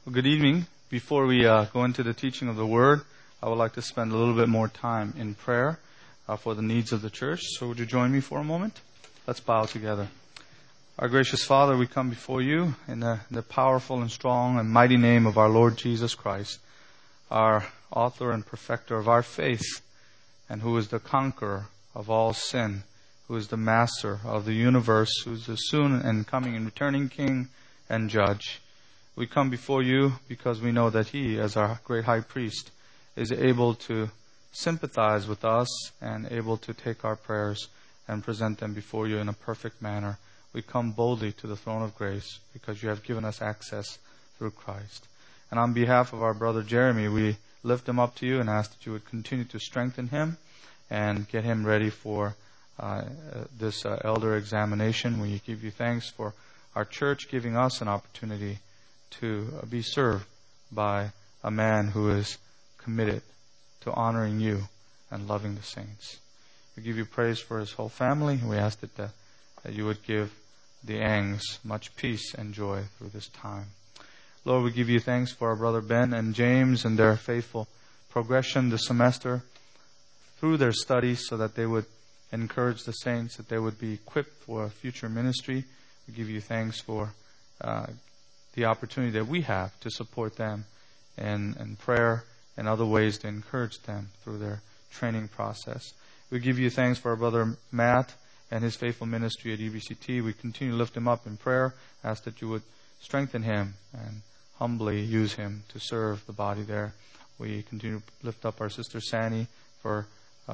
Well, good evening. Before we go into the teaching of the Word, I would like to spend a little bit more time in prayer for the needs of the church. So would you join me for a moment? Let's bow together. Our gracious Father, we come before you in the powerful and strong and mighty name of our Lord Jesus Christ, our author and perfecter of our faith, and who is the conqueror of all sin, who is the master of the universe, who is the soon and coming and returning King and Judge. We come before you because we know that He, as our great high priest, is able to sympathize with us and able to take our prayers and present them before you in a perfect manner. We come boldly to the throne of grace because you have given us access through Christ. And on behalf of our brother Jeremy, we lift him up to you and ask that you would continue to strengthen him and get him ready for this elder examination. We give you thanks for our church giving us an opportunity to be served by a man who is committed to honoring you and loving the saints. We give you praise for his whole family. We ask that you would give the Angs much peace and joy through this time. Lord, we give you thanks for our brother Ben and James and their faithful progression this semester through their studies so that they would encourage the saints, that they would be equipped for future ministry. We give you thanks for the opportunity that we have to support them in prayer and other ways to encourage them through their training process. We give you thanks for our brother Matt and his faithful ministry at EBCT. We continue to lift him up in prayer. Ask that you would strengthen him and humbly use him to serve the body there. We continue to lift up our sister Sani for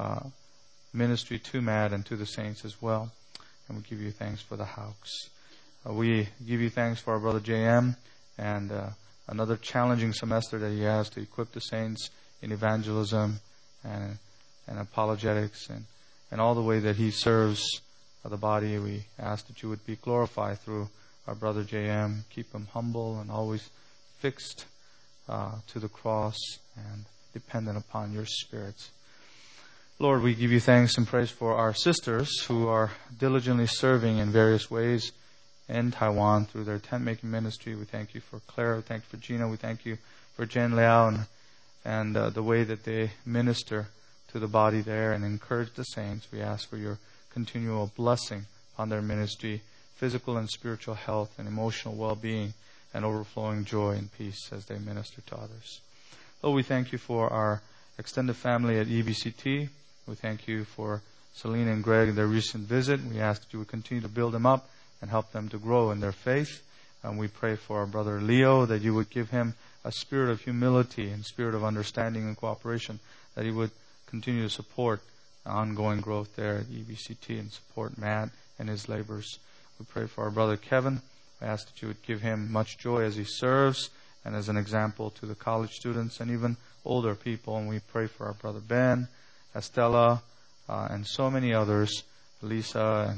ministry to Matt and to the saints as well. And we give you thanks for the house. We give you thanks for our brother JM and another challenging semester that he has to equip the saints in evangelism and apologetics and all the way that he serves the body. We ask that you would be glorified through our brother JM. Keep him humble and always fixed to the cross and dependent upon your spirits. Lord, we give you thanks and praise for our sisters who are diligently serving in various ways in Taiwan through their tent-making ministry. We thank you for Claire. We thank you for Gina. We thank you for Jen Liao and the way that they minister to the body there and encourage the saints. We ask for your continual blessing on their ministry, physical and spiritual health and emotional well-being and overflowing joy and peace as they minister to others. Lord, we thank you for our extended family at EBCT. We thank you for Selena and Greg and their recent visit. We ask that you would continue to build them up and help them to grow in their faith. And we pray for our brother Leo that you would give him a spirit of humility and spirit of understanding and cooperation, that he would continue to support ongoing growth there at EBCT and support Matt and his labors. We pray for our brother Kevin. We ask that you would give him much joy as he serves and as an example to the college students and even older people. And we pray for our brother Ben, Estella, and so many others, Lisa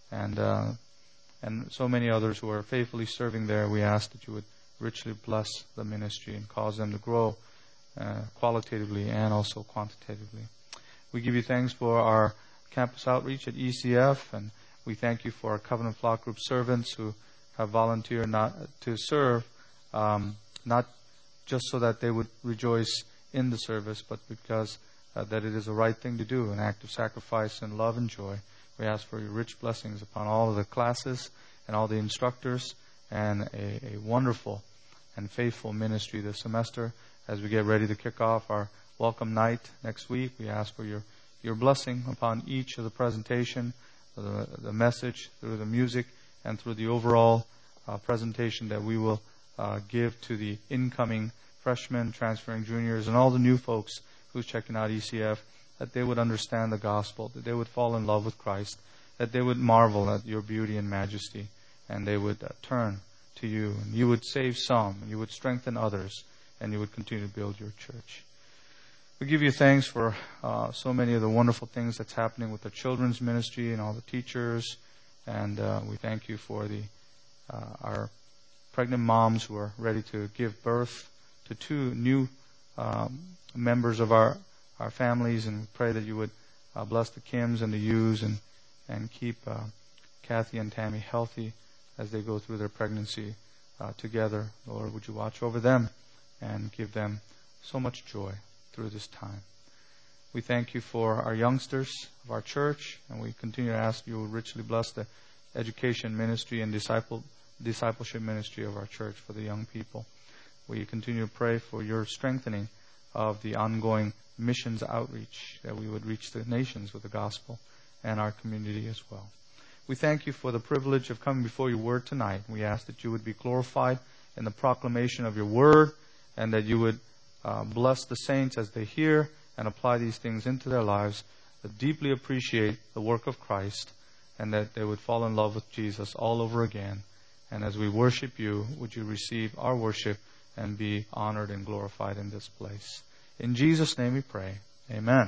and so many others who are faithfully serving there. We ask that you would richly bless the ministry and cause them to grow qualitatively and also quantitatively. We give you thanks for our campus outreach at ECF, and we thank you for our Covenant Flock Group servants who have volunteered not to serve, not just so that they would rejoice in the service, but because that it is the right thing to do, an act of sacrifice and love and joy. We ask for your rich blessings upon all of the classes and all the instructors and a wonderful and faithful ministry this semester as we get ready to kick off our welcome night next week. We ask for your blessing upon each of the presentation, the message, through the music, and through the overall presentation that we will give to the incoming freshmen, transferring juniors, and all the new folks who's checking out ECF, that they would understand the gospel, that they would fall in love with Christ, that they would marvel at your beauty and majesty, and they would turn to you, and you would save some, and you would strengthen others, and you would continue to build your church. We give you thanks for so many of the wonderful things that's happening with the children's ministry and all the teachers, and we thank you for our pregnant moms who are ready to give birth to two new members of our families, and we pray that you would bless the Kims and the Yus and keep Kathy and Tammy healthy as they go through their pregnancy together. Lord, would you watch over them and give them so much joy through this time. We thank you for our youngsters of our church, and we continue to ask you to richly bless the education ministry and discipleship ministry of our church for the young people. We continue to pray for your strengthening of the ongoing missions outreach, that we would reach the nations with the gospel and our community as well. We thank you for the privilege of coming before your word tonight. We ask that you would be glorified in the proclamation of your word, and that you would bless the saints as they hear and apply these things into their lives, that deeply appreciate the work of Christ, and that they would fall in love with Jesus all over again. And as we worship you, would you receive our worship and be honored and glorified in this place. In Jesus' name we pray. Amen.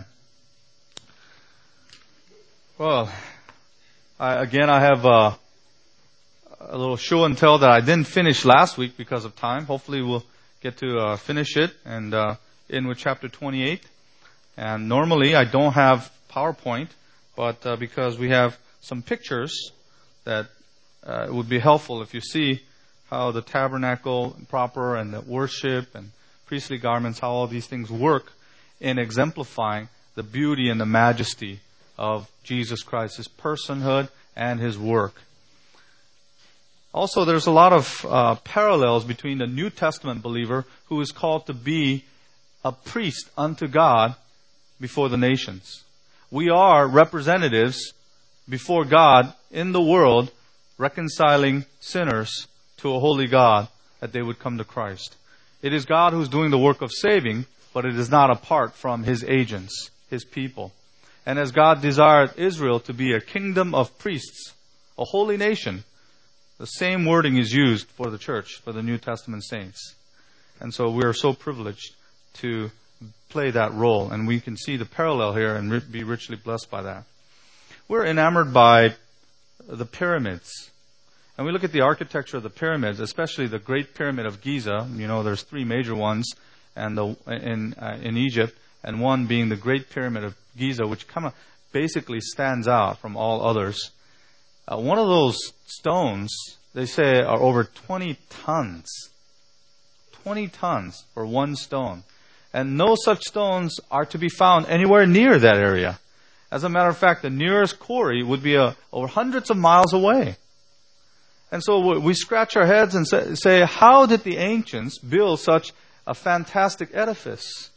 Well, I have a little show and tell that I didn't finish last week because of time. Hopefully we'll get to finish it and in with chapter 28. And normally I don't have PowerPoint, but because we have some pictures that it would be helpful if you see how the tabernacle proper and the worship and priestly garments, how all these things work in exemplifying the beauty and the majesty of Jesus Christ, His personhood and His work. Also, there's a lot of parallels between the New Testament believer who is called to be a priest unto God before the nations. We are representatives before God in the world, reconciling sinners to a holy God, that they would come to Christ. It is God who's doing the work of saving, but it is not apart from His agents, His people. And as God desired Israel to be a kingdom of priests, a holy nation, the same wording is used for the church, for the New Testament saints. And so we are so privileged to play that role. And we can see the parallel here and be richly blessed by that. We're enamored by the pyramids. And we look at the architecture of the pyramids, especially the Great Pyramid of Giza. You know, there's three major ones and in Egypt, and one being the Great Pyramid of Giza, which kind of basically stands out from all others. One of those stones, they say, are over 20 tons. 20 tons for one stone. And no such stones are to be found anywhere near that area. As a matter of fact, the nearest quarry would be over hundreds of miles away. And so we scratch our heads and say, how did the ancients build such a fantastic edifice?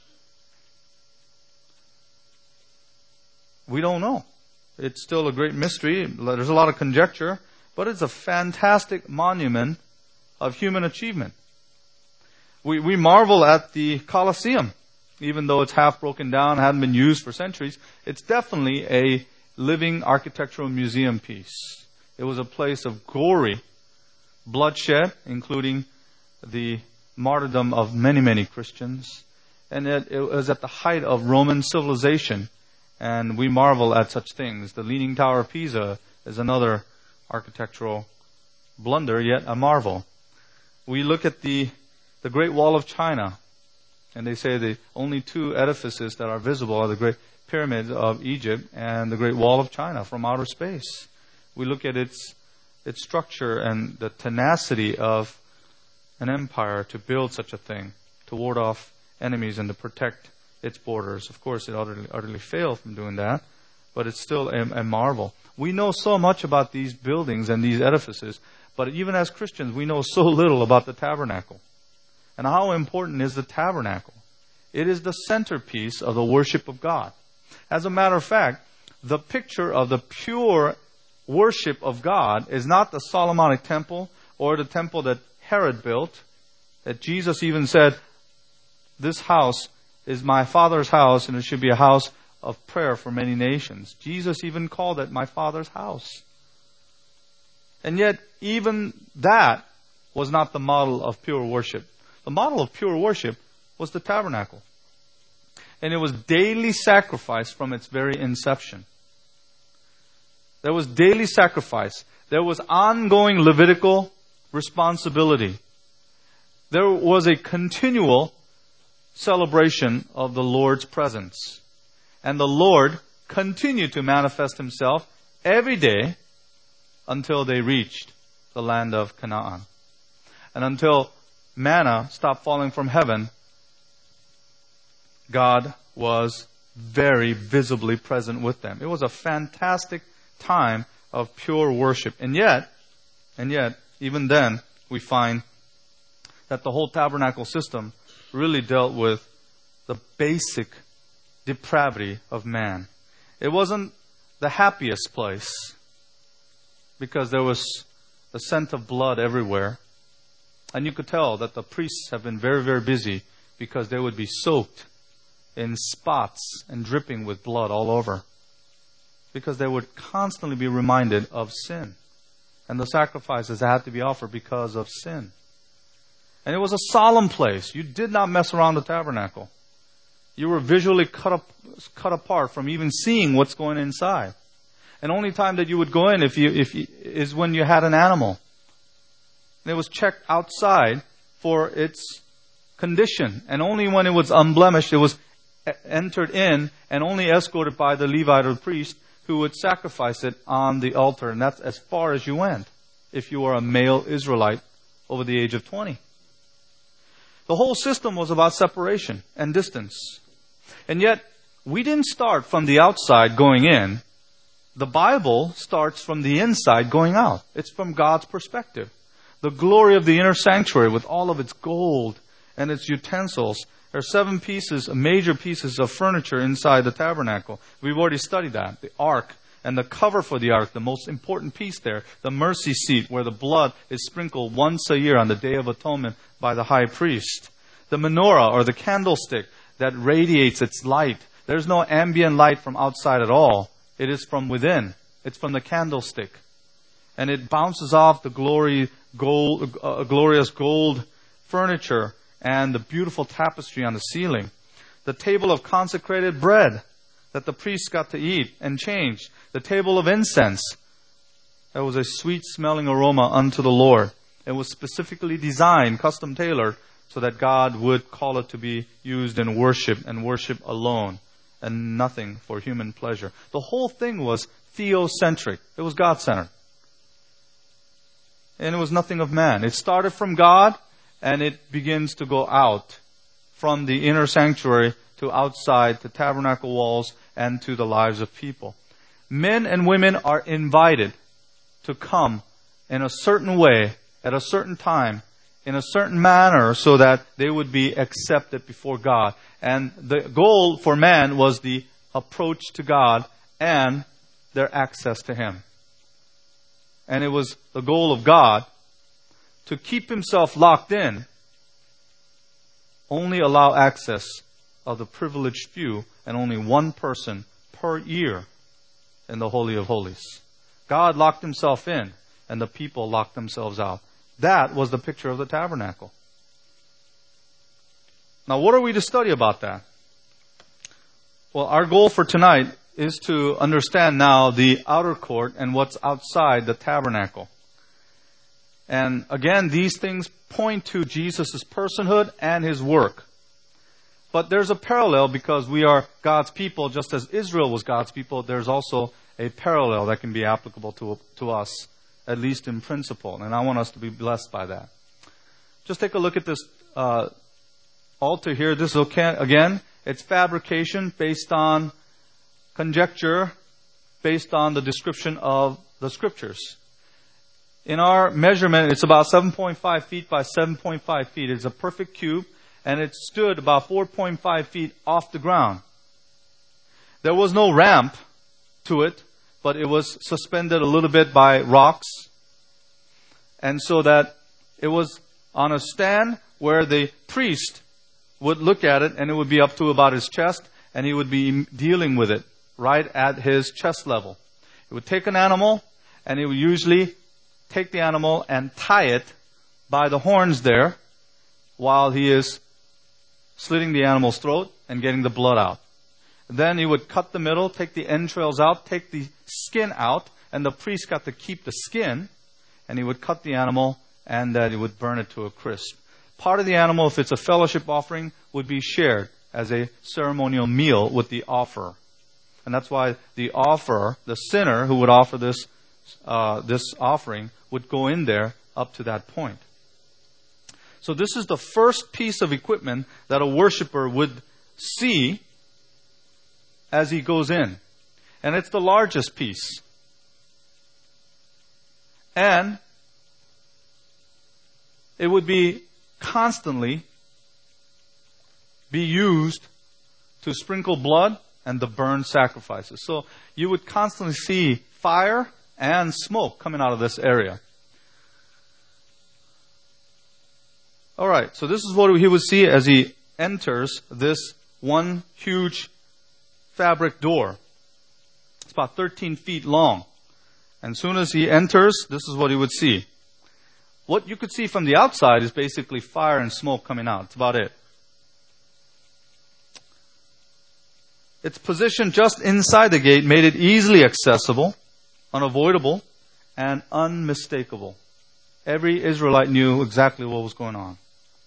We don't know. It's still a great mystery. There's a lot of conjecture, but it's a fantastic monument of human achievement. We marvel at the Colosseum. Even though it's half broken down, hadn't been used for centuries, it's definitely a living architectural museum piece. It was a place of gory bloodshed, including the martyrdom of many, many Christians. And it was at the height of Roman civilization. And we marvel at such things. The Leaning Tower of Pisa is another architectural blunder, yet a marvel. We look at the Great Wall of China. And they say the only two edifices that are visible are the Great Pyramids of Egypt and the Great Wall of China from outer space. We look at its structure and the tenacity of an empire to build such a thing, to ward off enemies and to protect its borders. Of course, it utterly failed from doing that, but it's still a marvel. We know so much about these buildings and these edifices, but even as Christians, we know so little about the tabernacle. And how important is the tabernacle? It is the centerpiece of the worship of God. As a matter of fact, the picture of the pure worship of God is not the Solomonic temple or the temple that Herod built, that Jesus even said, this house is my Father's house and it should be a house of prayer for many nations. Jesus even called it my Father's house. And yet, even that was not the model of pure worship. The model of pure worship was the tabernacle. And it was daily sacrifice from its very inception. There was daily sacrifice. There was ongoing Levitical responsibility. There was a continual celebration of the Lord's presence. And the Lord continued to manifest Himself every day until they reached the land of Canaan. And until manna stopped falling from heaven, God was very visibly present with them. It was a fantastic time of pure worship. And yet, even then, we find that the whole tabernacle system really dealt with the basic depravity of man. It wasn't the happiest place because there was the scent of blood everywhere. And you could tell that the priests have been very, very busy because they would be soaked in spots and dripping with blood all over. Because they would constantly be reminded of sin. And the sacrifices that had to be offered because of sin. And it was a solemn place. You did not mess around the tabernacle. You were visually cut apart from even seeing what's going inside. And only time that you would go in is when you had an animal. And it was checked outside for its condition. And only when it was unblemished, it was entered in and only escorted by the Levite or priest who would sacrifice it on the altar. And that's as far as you went if you were a male Israelite over the age of 20. The whole system was about separation and distance. And yet, we didn't start from the outside going in. The Bible starts from the inside going out. It's from God's perspective. The glory of the inner sanctuary with all of its gold and its utensils. There are 7 major pieces of furniture inside the tabernacle. We've already studied that. The ark and the cover for the ark, the most important piece there. The mercy seat where the blood is sprinkled once a year on the Day of Atonement by the high priest. The menorah or the candlestick that radiates its light. There's no ambient light from outside at all. It is from within. It's from the candlestick. And it bounces off the glorious gold furniture and the beautiful tapestry on the ceiling. The table of consecrated bread that the priests got to eat and change. The table of incense. That was a sweet-smelling aroma unto the Lord. It was specifically designed, custom tailored, so that God would call it to be used in worship and worship alone and nothing for human pleasure. The whole thing was theocentric. It was God-centered. And it was nothing of man. It started from God and it begins to go out from the inner sanctuary to outside the tabernacle walls and to the lives of people. Men and women are invited to come in a certain way, at a certain time, in a certain manner, so that they would be accepted before God. And the goal for man was the approach to God and their access to Him. And it was the goal of God to keep Himself locked in, only allow access of the privileged few and only one person per year in the Holy of Holies. God locked Himself in and the people locked themselves out. That was the picture of the tabernacle. Now, what are we to study about that? Well, our goal for tonight is to understand now the outer court and what's outside the tabernacle. And again, these things point to Jesus' personhood and His work. But there's a parallel because we are God's people, just as Israel was God's people. There's also a parallel that can be applicable to us, at least in principle. And I want us to be blessed by that. Just take a look at this altar here. This is, again, it's fabrication based on conjecture, based on the description of the Scriptures. In our measurement, it's about 7.5 feet by 7.5 feet. It's a perfect cube, and it stood about 4.5 feet off the ground. There was no ramp to it, but it was suspended a little bit by rocks. And so that it was on a stand where the priest would look at it, and it would be up to about his chest, and he would be dealing with it right at his chest level. He would take an animal, and he would usually take the animal and tie it by the horns there while he is slitting the animal's throat and getting the blood out. Then he would cut the middle, take the entrails out, take the skin out, and the priest got to keep the skin, and he would cut the animal, and then he would burn it to a crisp. Part of the animal, if it's a fellowship offering, would be shared as a ceremonial meal with the offerer. And that's why the offerer, the sinner who would offer this offering, would go in there up to that point. So this is the first piece of equipment that a worshiper would see as he goes in. And it's the largest piece. And it would be constantly be used to sprinkle blood and the burn sacrifices. So you would constantly see fire and smoke coming out of this area. Alright, so this is what he would see as he enters this one huge fabric door. It's about 13 feet long. And as soon as he enters, this is what he would see. What you could see from the outside is basically fire and smoke coming out. That's about it. Its position just inside the gate made it easily accessible, unavoidable, and unmistakable. Every Israelite knew exactly what was going on.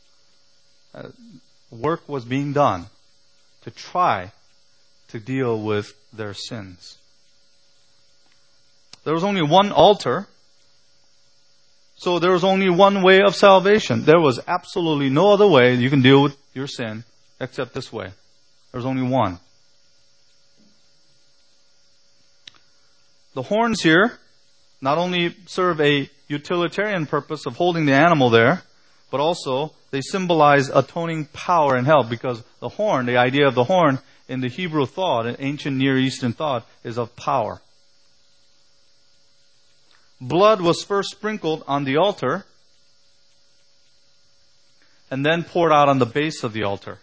Work was being done to try to deal with their sins. There was only one altar, so there was only one way of salvation. There was absolutely no other way you can deal with your sin except this way. There was only one. The horns here not only serve a utilitarian purpose of holding the animal there, but also they symbolize atoning power and help, because the horn, the idea of the horn in the Hebrew thought, in ancient Near Eastern thought, is of power. Blood was first sprinkled on the altar and then poured out on the base of the altar.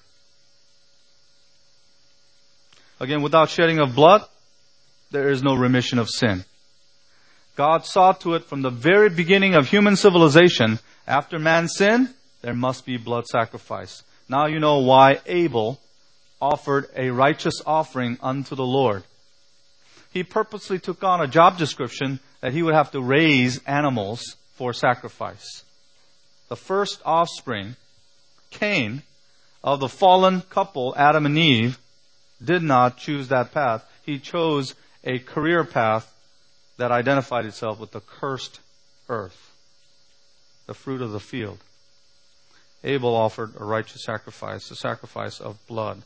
Again, without shedding of blood, there is no remission of sin. God saw to it from the very beginning of human civilization, after man's sin, there must be blood sacrifice. Now you know why Abel offered a righteous offering unto the Lord. He purposely took on a job description that he would have to raise animals for sacrifice. The first offspring, Cain, of the fallen couple, Adam and Eve, did not choose that path. He chose a career path that identified itself with the cursed earth, the fruit of the field. Abel offered a righteous sacrifice, the sacrifice of blood.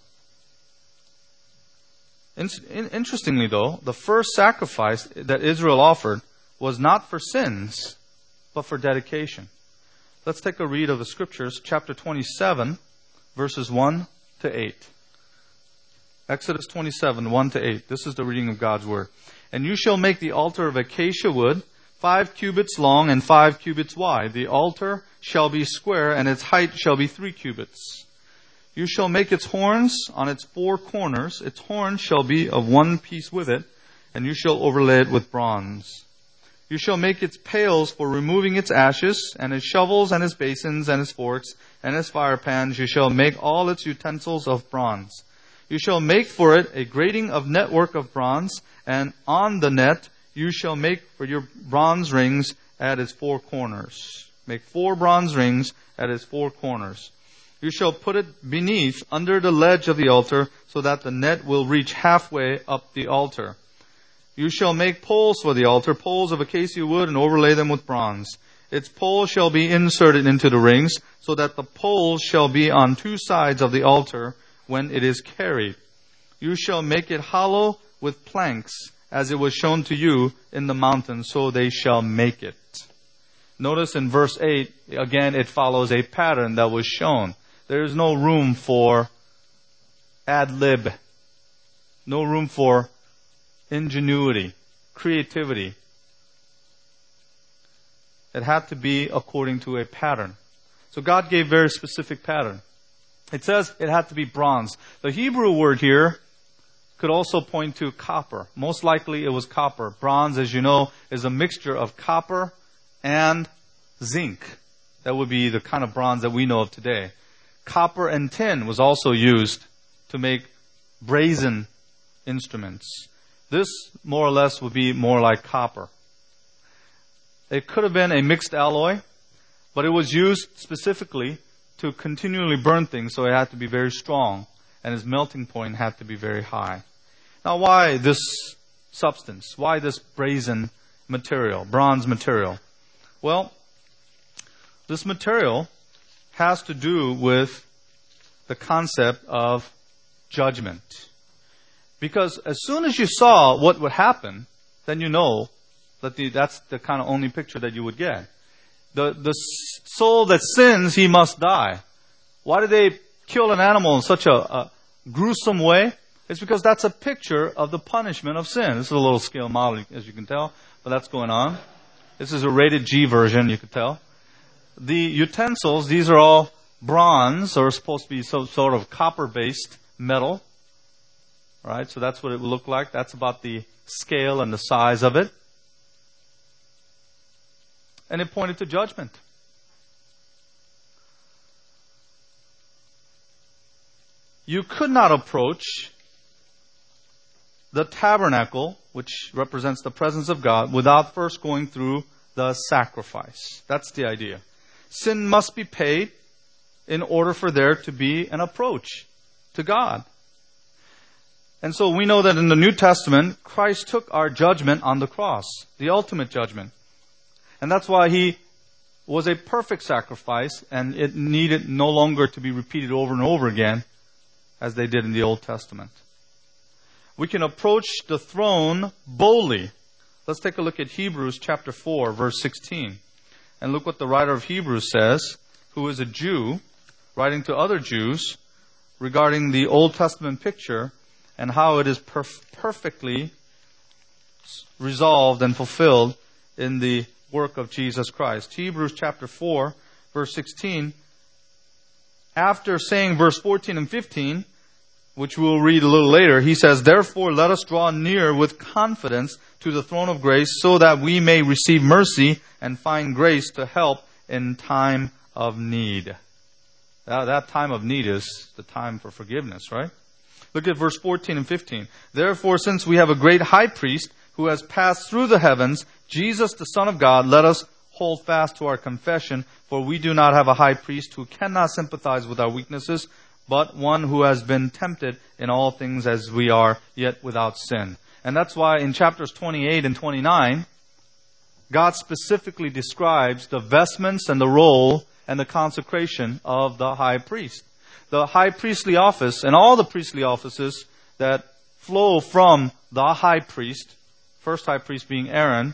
Interestingly though, the first sacrifice that Israel offered was not for sins, but for dedication. Let's take a read of the scriptures, chapter 27, verses 1 to 8. Exodus 27, 1 to 8. This is the reading of God's word. And you shall make the altar of acacia wood, 5 cubits long and 5 cubits wide. The altar shall be square, and its height shall be 3 cubits. You shall make its horns on its 4 corners. Its horns shall be of one piece with it, and you shall overlay it with bronze. You shall make its pails for removing its ashes, and its shovels, and its basins, and its forks, and its fire pans. You shall make all its utensils of bronze. You shall make for it a grating of network of bronze, and on the net you shall make for your bronze rings at its 4 corners. Make 4 bronze rings at its 4 corners. You shall put it beneath, under the ledge of the altar, so that the net will reach halfway up the altar. You shall make poles for the altar, poles of acacia wood, and overlay them with bronze. Its poles shall be inserted into the rings, so that the poles shall be on 2 sides of the altar when it is carried. You shall make it hollow with planks, as it was shown to you in the mountain, so they shall make it. Notice in verse 8, again, it follows a pattern that was shown. There is no room for ad lib. No room for ingenuity, creativity. It had to be according to a pattern. So God gave very specific pattern. It says it had to be bronze. The Hebrew word here could also point to copper. Most likely it was copper. Bronze, as you know, is a mixture of copper and zinc. That would be the kind of bronze that we know of today. Copper and tin was also used to make brazen instruments. This, more or less, would be more like copper. It could have been a mixed alloy, but it was used specifically to continually burn things, so it had to be very strong, and its melting point had to be very high. Now, why this substance? Why this brazen material, bronze material? Well, this material has to do with the concept of judgment. Because as soon as you saw what would happen, then you know that that's the kind of only picture that you would get. The soul that sins, he must die. Why do they kill an animal in such a gruesome way? It's because that's a picture of the punishment of sin. This is a little scale model, as you can tell, but that's going on. This is a rated G version, you can tell. The utensils, these are all bronze, or supposed to be some sort of copper-based metal. All right, so that's what it would look like. That's about the scale and the size of it. And it pointed to judgment. You could not approach the tabernacle, which represents the presence of God, without first going through the sacrifice. That's the idea. Sin must be paid in order for there to be an approach to God. And so we know that in the New Testament, Christ took our judgment on the cross, the ultimate judgment. And that's why He was a perfect sacrifice, and it needed no longer to be repeated over and over again, as they did in the Old Testament. We can approach the throne boldly. Let's take a look at Hebrews chapter 4, verse 16. And look what the writer of Hebrews says, who is a Jew, writing to other Jews regarding the Old Testament picture and how it is perfectly resolved and fulfilled in the work of Jesus Christ. Hebrews chapter 4, verse 16, after saying verse 14 and 15, which we'll read a little later, he says, "Therefore let us draw near with confidence to the throne of grace, so that we may receive mercy and find grace to help in time of need." That time of need is the time for forgiveness, right? Look at verse 14 and 15. "Therefore, since we have a great high priest who has passed through the heavens, Jesus the Son of God, let us hold fast to our confession, for we do not have a high priest who cannot sympathize with our weaknesses, but one who has been tempted in all things as we are, yet without sin." And that's why in chapters 28 and 29, God specifically describes the vestments and the role and the consecration of the high priest. The high priestly office and all the priestly offices that flow from the high priest, first high priest being Aaron,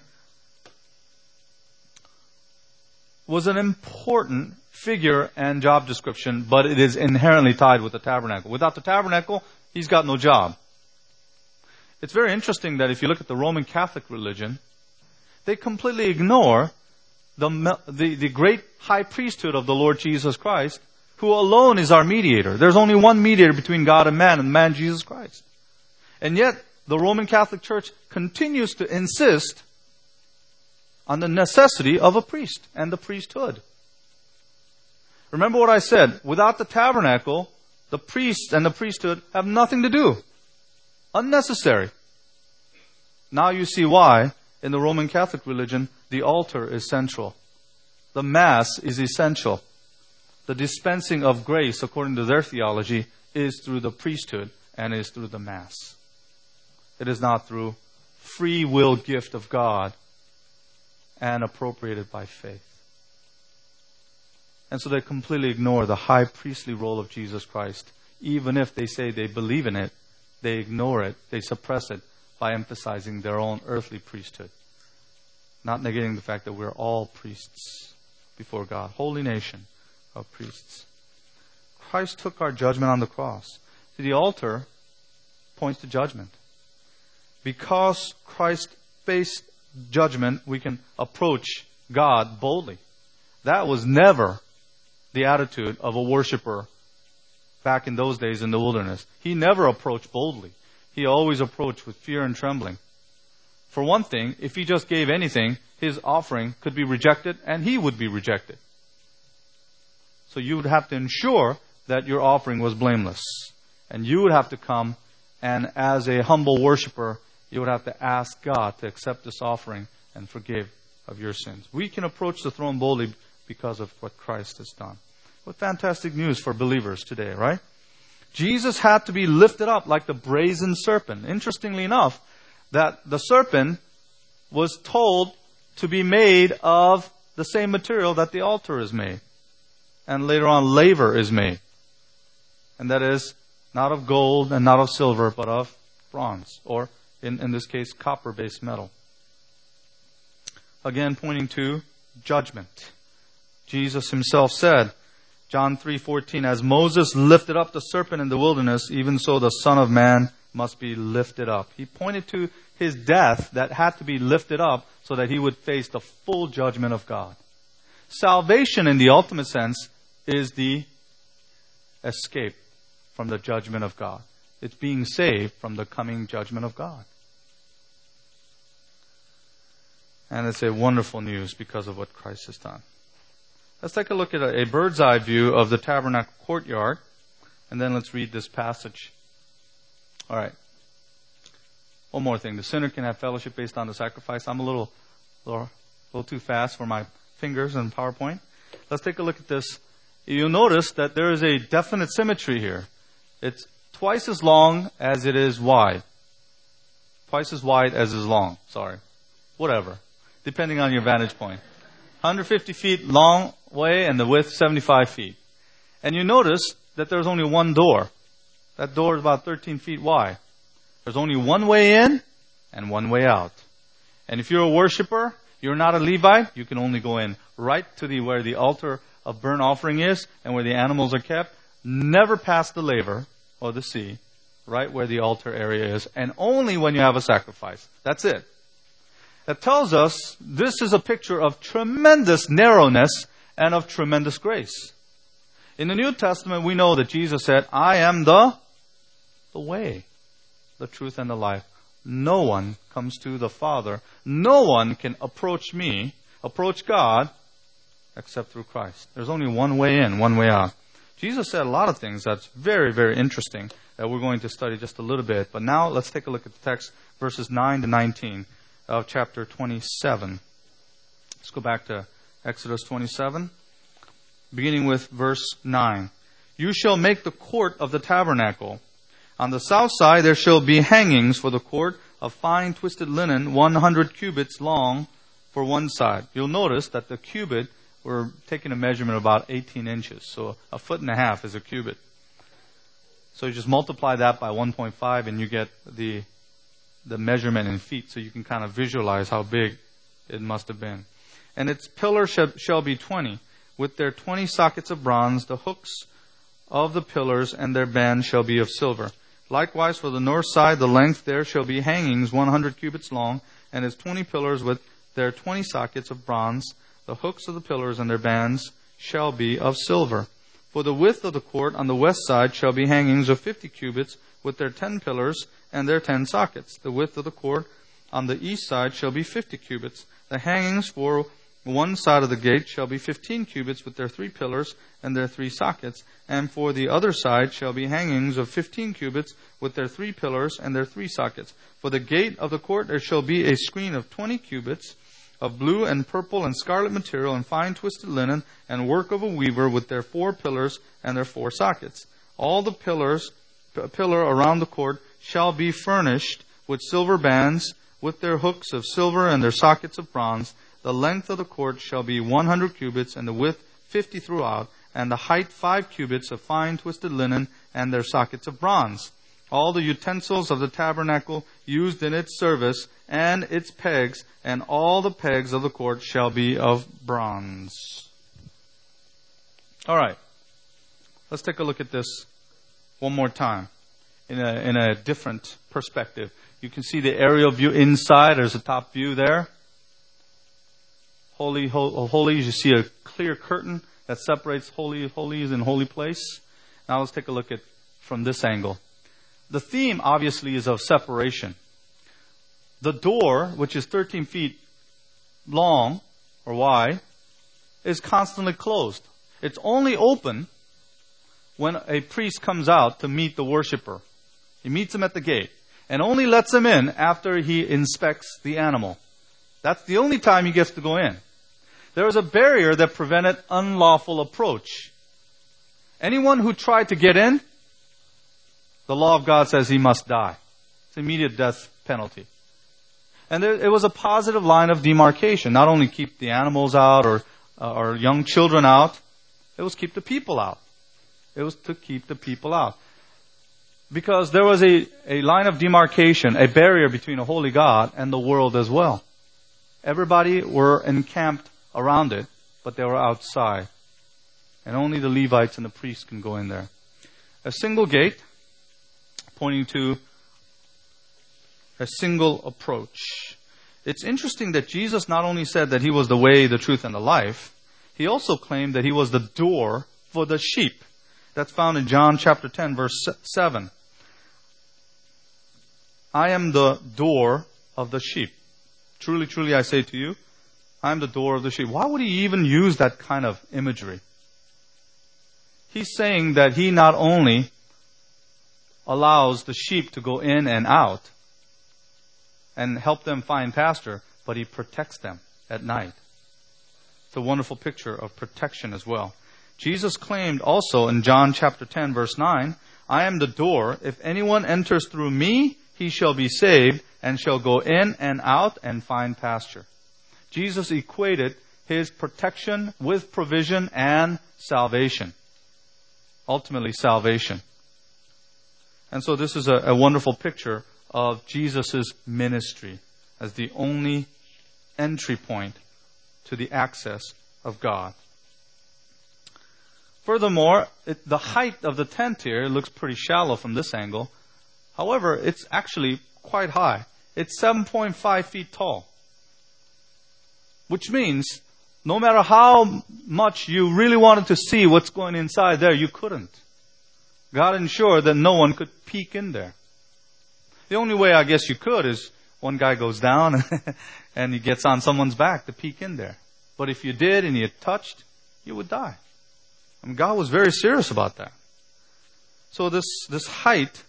was an important figure and job description, but it is inherently tied with the tabernacle. Without the tabernacle, he's got no job. It's very interesting that if you look at the Roman Catholic religion, they completely ignore the great high priesthood of the Lord Jesus Christ, who alone is our mediator. There's only one mediator between God and man Jesus Christ. And yet, the Roman Catholic Church continues to insist on the necessity of a priest and the priesthood. Remember what I said. Without the tabernacle, the priests and the priesthood have nothing to do. Unnecessary. Now you see why, in the Roman Catholic religion, the altar is central. The Mass is essential. The dispensing of grace, according to their theology, is through the priesthood and is through the Mass. It is not through free will gift of God and appropriated by faith. And so they completely ignore the high priestly role of Jesus Christ. Even if they say they believe in it, they ignore it, they suppress it by emphasizing their own earthly priesthood. Not negating the fact that we're all priests before God. Holy nation of priests. Christ took our judgment on the cross. See, the altar points to judgment. Because Christ faced judgment, we can approach God boldly. That was never the attitude of a worshiper back in those days in the wilderness. He never approached boldly. He always approached with fear and trembling. For one thing, if he just gave anything, his offering could be rejected and he would be rejected. So you would have to ensure that your offering was blameless. And you would have to come and as a humble worshiper, you would have to ask God to accept this offering and forgive of your sins. We can approach the throne boldly because of what Christ has done. What fantastic news for believers today, right? Jesus had to be lifted up like the brazen serpent. Interestingly enough, that the serpent was told to be made of the same material that the altar is made. and later on laver is made. And that is not of gold and not of silver, but of bronze, or in this case, copper-based metal. Again, pointing to judgment. Jesus himself said, John 3:14, as Moses lifted up the serpent in the wilderness, even so the Son of Man must be lifted up. He pointed to his death that had to be lifted up so that he would face the full judgment of God. Salvation in the ultimate sense is the escape from the judgment of God. It's being saved from the coming judgment of God. And it's a wonderful news because of what Christ has done. Let's take a look at a bird's eye view of the tabernacle courtyard, and then let's read this passage. All right. One more thing. The sinner can have fellowship based on the sacrifice. I'm a little too fast for my fingers in PowerPoint. Let's take a look at this. You'll notice that there is a definite symmetry here. It's twice as long as it is wide. Twice as wide as is long. Sorry. Whatever. Depending on your vantage point. 150 feet long way and the width 75 feet. And you notice that there's only one door. That door is about 13 feet wide. There's only one way in and one way out. And if you're a worshiper, you're not a Levite, you can only go in right to where the altar of burnt offering is and where the animals are kept. Never past the laver or the sea, right where the altar area is, and only when you have a sacrifice. That's it. That tells us this is a picture of tremendous narrowness and of tremendous grace. In the New Testament, we know that Jesus said, I am the way, the truth, and the life. No one comes to the Father. No one can approach God, except through Christ. There's only one way in, one way out. Jesus said a lot of things that's very, very interesting that we're going to study just a little bit. But now let's take a look at the text, verses 9 to 19 of chapter 27. Let's go back to Exodus 27, beginning with verse 9. You shall make the court of the tabernacle. On the south side there shall be hangings for the court of fine twisted linen, 100 cubits long for one side. You'll notice that the cubit, we're taking a measurement of about 18 inches. So a foot and a half is a cubit. So you just multiply that by 1.5 and you get the measurement in feet. So you can kind of visualize how big it must have been. And its pillar shall be 20, with their 20 sockets of bronze. The hooks of the pillars and their bands shall be of silver. Likewise, for the north side, the length there shall be hangings 100 cubits long, and its 20 pillars with their 20 sockets of bronze. The hooks of the pillars and their bands shall be of silver. For the width of the court on the west side shall be hangings of 50 cubits, with their 10 pillars and their 10 sockets. The width of the court on the east side shall be 50 cubits. The hangings for one side of the gate shall be 15 cubits with their 3 pillars and their 3 sockets. And for the other side shall be hangings of 15 cubits with their 3 pillars and their 3 sockets. For the gate of the court there shall be a screen of 20 cubits of blue and purple and scarlet material and fine twisted linen and work of a weaver with their 4 pillars and their 4 sockets. All the pillar around the court shall be furnished with silver bands with their hooks of silver and their sockets of bronze. The length of the court shall be 100 cubits and the width 50 throughout, and the height 5 cubits of fine twisted linen and their sockets of bronze. All the utensils of the tabernacle used in its service and its pegs, and all the pegs of the court shall be of bronze. All right. Let's take a look at this one more time in a different perspective. You can see the aerial view inside. There's a top view there. Holy, you see a clear curtain that separates holy of holies and holy place. Now let's take a look at from this angle. The theme obviously is of separation. The door, which is 13 feet long or wide, is constantly closed. It's only open when a priest comes out to meet the worshiper. He meets him at the gate and only lets him in after he inspects the animal. That's the only time he gets to go in. There was a barrier that prevented unlawful approach. Anyone who tried to get in, the law of God says he must die. It's immediate death penalty. And it was a positive line of demarcation. Not only keep the animals out or young children out, It was keep the people out. It was to keep the people out. Because there was a line of demarcation, a barrier between a holy God and the world as well. Everybody were encamped around it, but they were outside. And only the Levites and the priests can go in there. A single gate pointing to a single approach. It's interesting that Jesus not only said that He was the way, the truth, and the life, He also claimed that He was the door for the sheep. That's found in John chapter 10, verse 7. I am the door of the sheep. Truly, truly, I say to you, I am the door of the sheep. Why would He even use that kind of imagery? He's saying that He not only allows the sheep to go in and out and help them find pasture, but He protects them at night. It's a wonderful picture of protection as well. Jesus claimed also in John chapter 10, verse 9, I am the door. If anyone enters through me, he shall be saved and shall go in and out and find pasture. Jesus equated His protection with provision and salvation. Ultimately, salvation. And so this is a wonderful picture of Jesus' ministry as the only entry point to the access of God. Furthermore, the height of the tent here looks pretty shallow from this angle. However, it's actually quite high. It's 7.5 feet tall. Which means, no matter how much you really wanted to see what's going inside there, you couldn't. God ensured that no one could peek in there. The only way I guess you could is one guy goes down and he gets on someone's back to peek in there. But if you did and you touched, you would die. I mean, God was very serious about that. So this height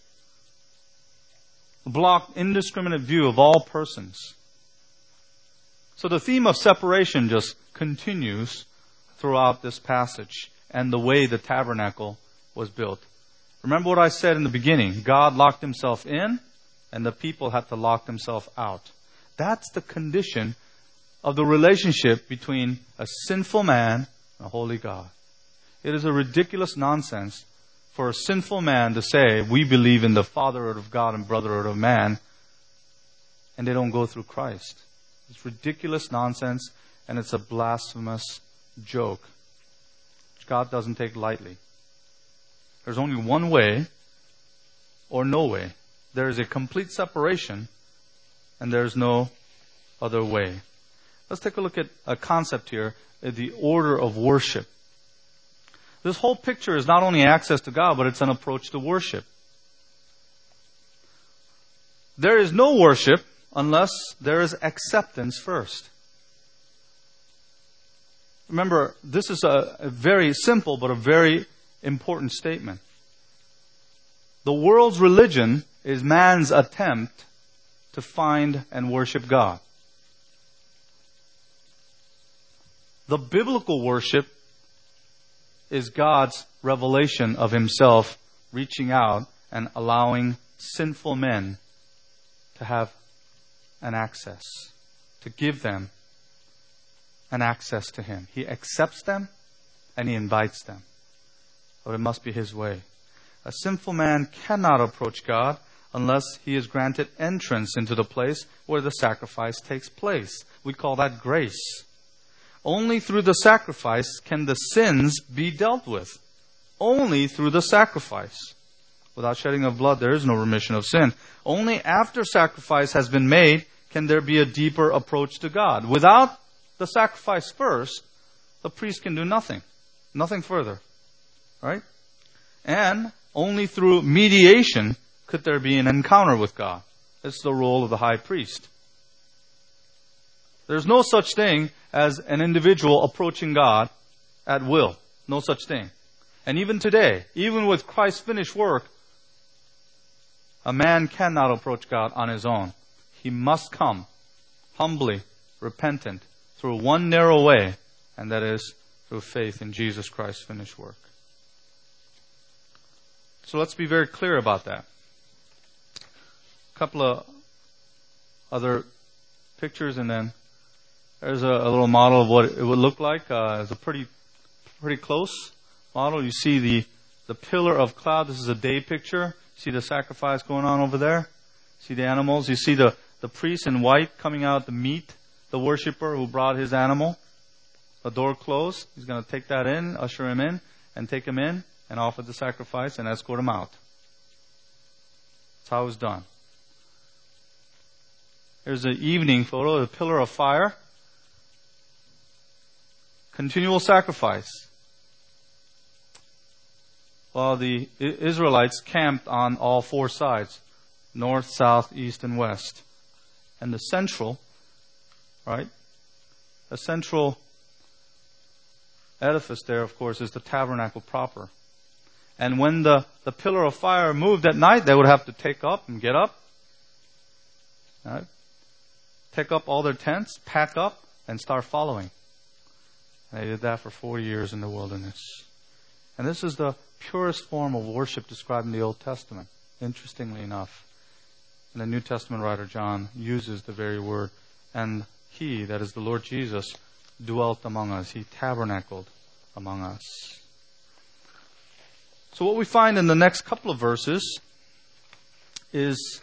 blocked indiscriminate view of all persons. So the theme of separation just continues throughout this passage and the way the tabernacle was built. Remember what I said in the beginning. God locked Himself in and the people had to lock themselves out. That's the condition of the relationship between a sinful man and a holy God. It is a ridiculous nonsense for a sinful man to say, we believe in the fatherhood of God and brotherhood of man, and they don't go through Christ. It's ridiculous nonsense, and it's a blasphemous joke, which God doesn't take lightly. There's only one way or no way. There is a complete separation, and there's no other way. Let's take a look at a concept here, the order of worship. This whole picture is not only access to God, but it's an approach to worship. There is no worship unless there is acceptance first. Remember, this is a very simple but a very important statement. The world's religion is man's attempt to find and worship God. The biblical worship is God's revelation of Himself reaching out and allowing sinful men to have an access, to give them an access to Him. He accepts them and He invites them. But it must be His way. A sinful man cannot approach God unless he is granted entrance into the place where the sacrifice takes place. We call that grace. Only through the sacrifice can the sins be dealt with. Only through the sacrifice. Without shedding of blood, there is no remission of sin. Only after sacrifice has been made can there be a deeper approach to God. Without the sacrifice first, the priest can do nothing. Nothing further. Right? And only through mediation could there be an encounter with God. It's the role of the high priest. There's no such thing as an individual approaching God at will. No such thing. And even today, even with Christ's finished work, a man cannot approach God on his own. He must come humbly, repentant, through one narrow way, and that is through faith in Jesus Christ's finished work. So let's be very clear about that. A couple of other pictures, and then there's a little model of what it would look like. It's a pretty close. model. You see the pillar of cloud. This is a day picture. See the sacrifice going on over there? See the animals? You see the priest in white coming out to meet the worshiper who brought his animal. The door closed. He's going to take that in, usher him in, and take him in and offer the sacrifice and escort him out. That's how it was done. Here's an evening photo, the pillar of fire. Continual sacrifice. While the Israelites camped on all four sides, north, south, east, and west. And the central, right? The central edifice there, of course, is the tabernacle proper. And when the pillar of fire moved at night, they would have to take up and get up. Right? Take up all their tents, pack up, and start following. And they did that for 40 years in the wilderness. And this is the purest form of worship described in the Old Testament, interestingly enough. And the New Testament writer John uses the very word. And He, that is the Lord Jesus, dwelt among us. He tabernacled among us. So what we find in the next couple of verses is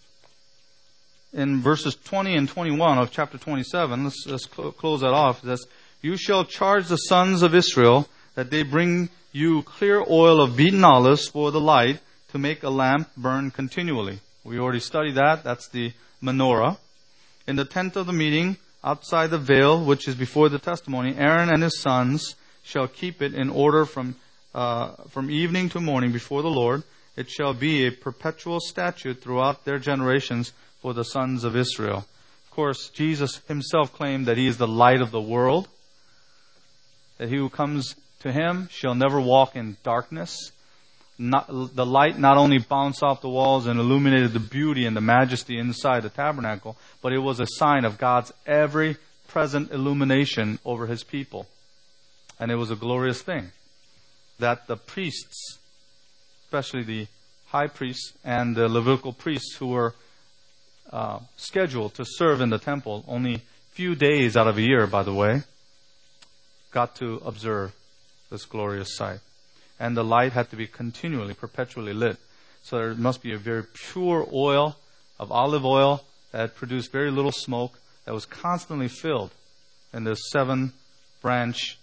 in verses 20 and 21 of chapter 27. Let's close that off. It says, "You shall charge the sons of Israel that they bring you clear oil of beaten olives for the light to make a lamp burn continually." We already studied that. That's the menorah. "In the tent of the meeting, outside the veil, which is before the testimony, Aaron and his sons shall keep it in order from evening to morning before the Lord. It shall be a perpetual statute throughout their generations for the sons of Israel." Of course, Jesus himself claimed that he is the light of the world, that he who comes to him shall never walk in darkness. The light not only bounced off the walls and illuminated the beauty and the majesty inside the tabernacle, but it was a sign of God's ever-present illumination over his people. And it was a glorious thing that the priests, especially the high priests and the Levitical priests who were scheduled to serve in the temple, only few days out of a year, by the way, got to observe this glorious sight. And the light had to be continually, perpetually lit. So there must be a very pure oil of olive oil that produced very little smoke, that was constantly filled in this 7-branch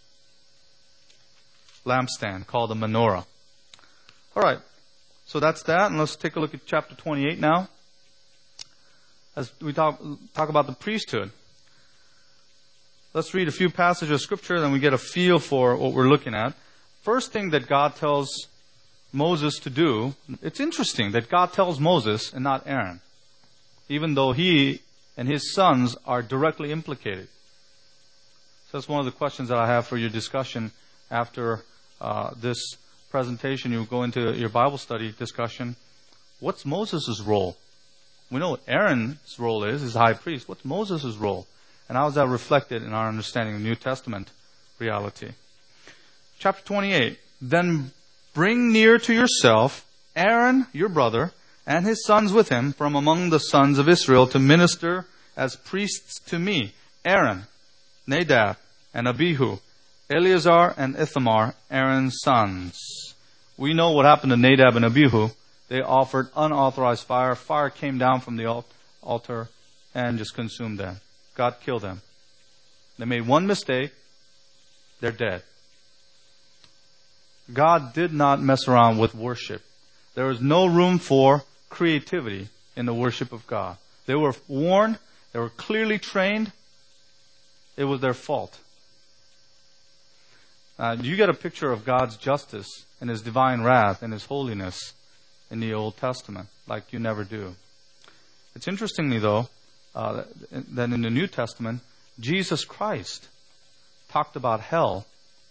lampstand called the menorah. All right, so that's that. And let's take a look at chapter 28 now. As we talk about the priesthood. Let's read a few passages of Scripture, then we get a feel for what we're looking at. First thing that God tells Moses to do, it's interesting that God tells Moses and not Aaron, even though he and his sons are directly implicated. So that's one of the questions that I have for your discussion after this presentation. You go into your Bible study discussion. What's Moses' role? We know what Aaron's role is, as high priest. What's Moses' role? And how is that reflected in our understanding of New Testament reality? Chapter 28. "Then bring near to yourself Aaron, your brother, and his sons with him from among the sons of Israel to minister as priests to me. Aaron, Nadab, and Abihu, Eleazar and Ithamar, Aaron's sons." We know what happened to Nadab and Abihu. They offered unauthorized fire. Fire came down from the altar and just consumed them. God killed them. They made one mistake. They're dead. God did not mess around with worship. There was no room for creativity in the worship of God. They were warned. They were clearly trained. It was their fault. You get a picture of God's justice and His divine wrath and His holiness in the Old Testament, like you never do. It's interestingly, though, that in the New Testament, Jesus Christ talked about hell.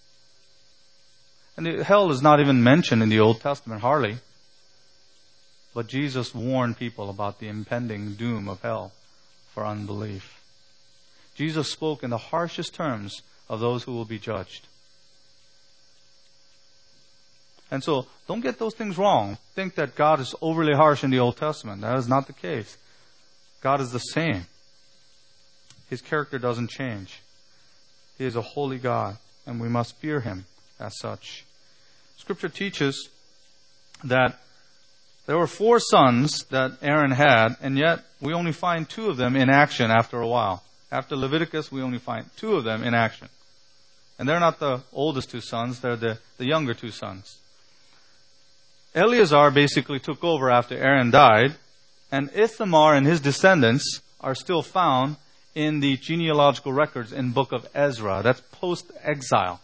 And hell is not even mentioned in the Old Testament, hardly. But Jesus warned people about the impending doom of hell for unbelief. Jesus spoke in the harshest terms of those who will be judged. And so, don't get those things wrong. Think that God is overly harsh in the Old Testament. That is not the case. God is the same. His character doesn't change. He is a holy God, and we must fear Him as such. Scripture teaches that there were 4 sons that Aaron had, and yet we only find 2 of them in action after a while. After Leviticus, we only find 2 of them in action. And they're not the oldest 2 sons, they're the younger 2 sons. Eleazar basically took over after Aaron died, and Ithamar and his descendants are still found in the genealogical records in book of Ezra. That's post-exile.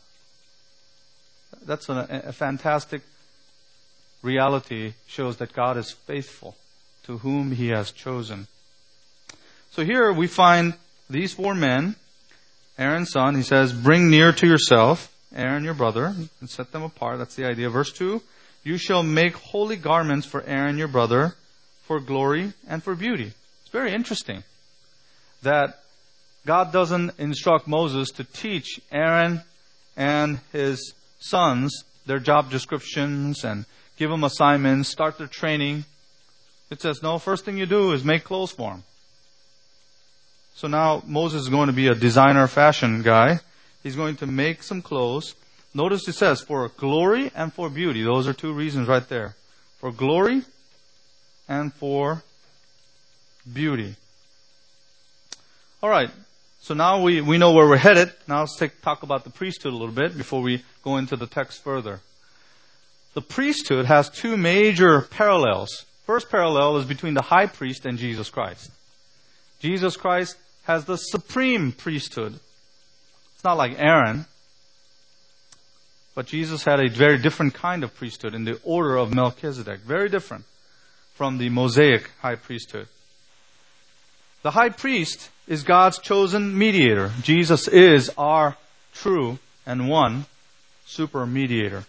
That's a fantastic reality, shows that God is faithful to whom He has chosen. So here we find these 4 men, Aaron's son. He says, bring near to yourself Aaron your brother and set them apart. That's the idea. Verse 2, you shall make holy garments for Aaron your brother for glory and for beauty. It's very interesting that God doesn't instruct Moses to teach Aaron and his sons their job descriptions and give them assignments, start their training. It says, no, first thing you do is make clothes for them. So now Moses is going to be a designer fashion guy. He's going to make some clothes. Notice it says, for glory and for beauty. Those are 2 reasons right there. For glory and for beauty. All right. So now we know where we're headed. Now let's talk about the priesthood a little bit before we go into the text further. The priesthood has 2 major parallels. First parallel is between the high priest and Jesus Christ. Jesus Christ has the supreme priesthood. It's not like Aaron, but Jesus had a very different kind of priesthood in the order of Melchizedek. Very different from the Mosaic high priesthood. The high priest is God's chosen mediator. Jesus is our true and one super mediator.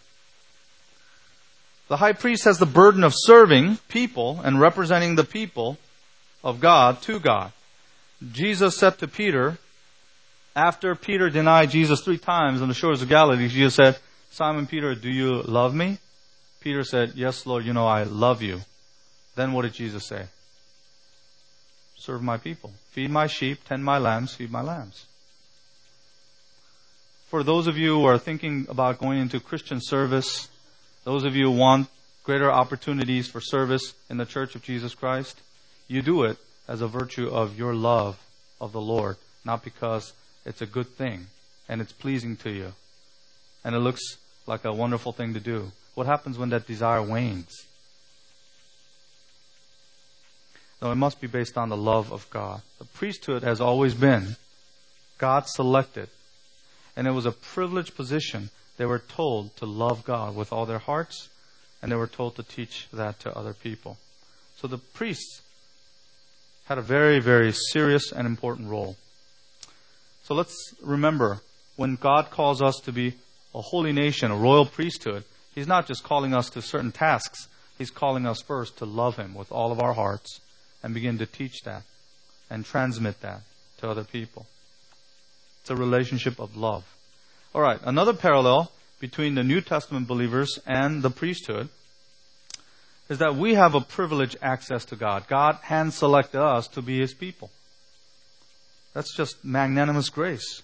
The high priest has the burden of serving people and representing the people of God to God. Jesus said to Peter, after Peter denied Jesus 3 times on the shores of Galilee, Jesus said, Simon Peter, do you love me? Peter said, yes, Lord, you know I love you. Then what did Jesus say? Serve my people. Feed my sheep, tend my lambs, feed my lambs. For those of you who are thinking about going into Christian service, those of you who want greater opportunities for service in the Church of Jesus Christ, you do it as a virtue of your love of the Lord, not because it's a good thing and it's pleasing to you and it looks like a wonderful thing to do. What happens when that desire wanes? No, it must be based on the love of God. The priesthood has always been God selected, and it was a privileged position. They were told to love God with all their hearts, and they were told to teach that to other people. So the priests had a very, very serious and important role. So let's remember, when God calls us to be a holy nation, a royal priesthood, He's not just calling us to certain tasks. He's calling us first to love Him with all of our hearts and begin to teach that and transmit that to other people. It's a relationship of love. All right, another parallel between the New Testament believers and the priesthood is that we have a privileged access to God. God hand-selected us to be His people. That's just magnanimous grace.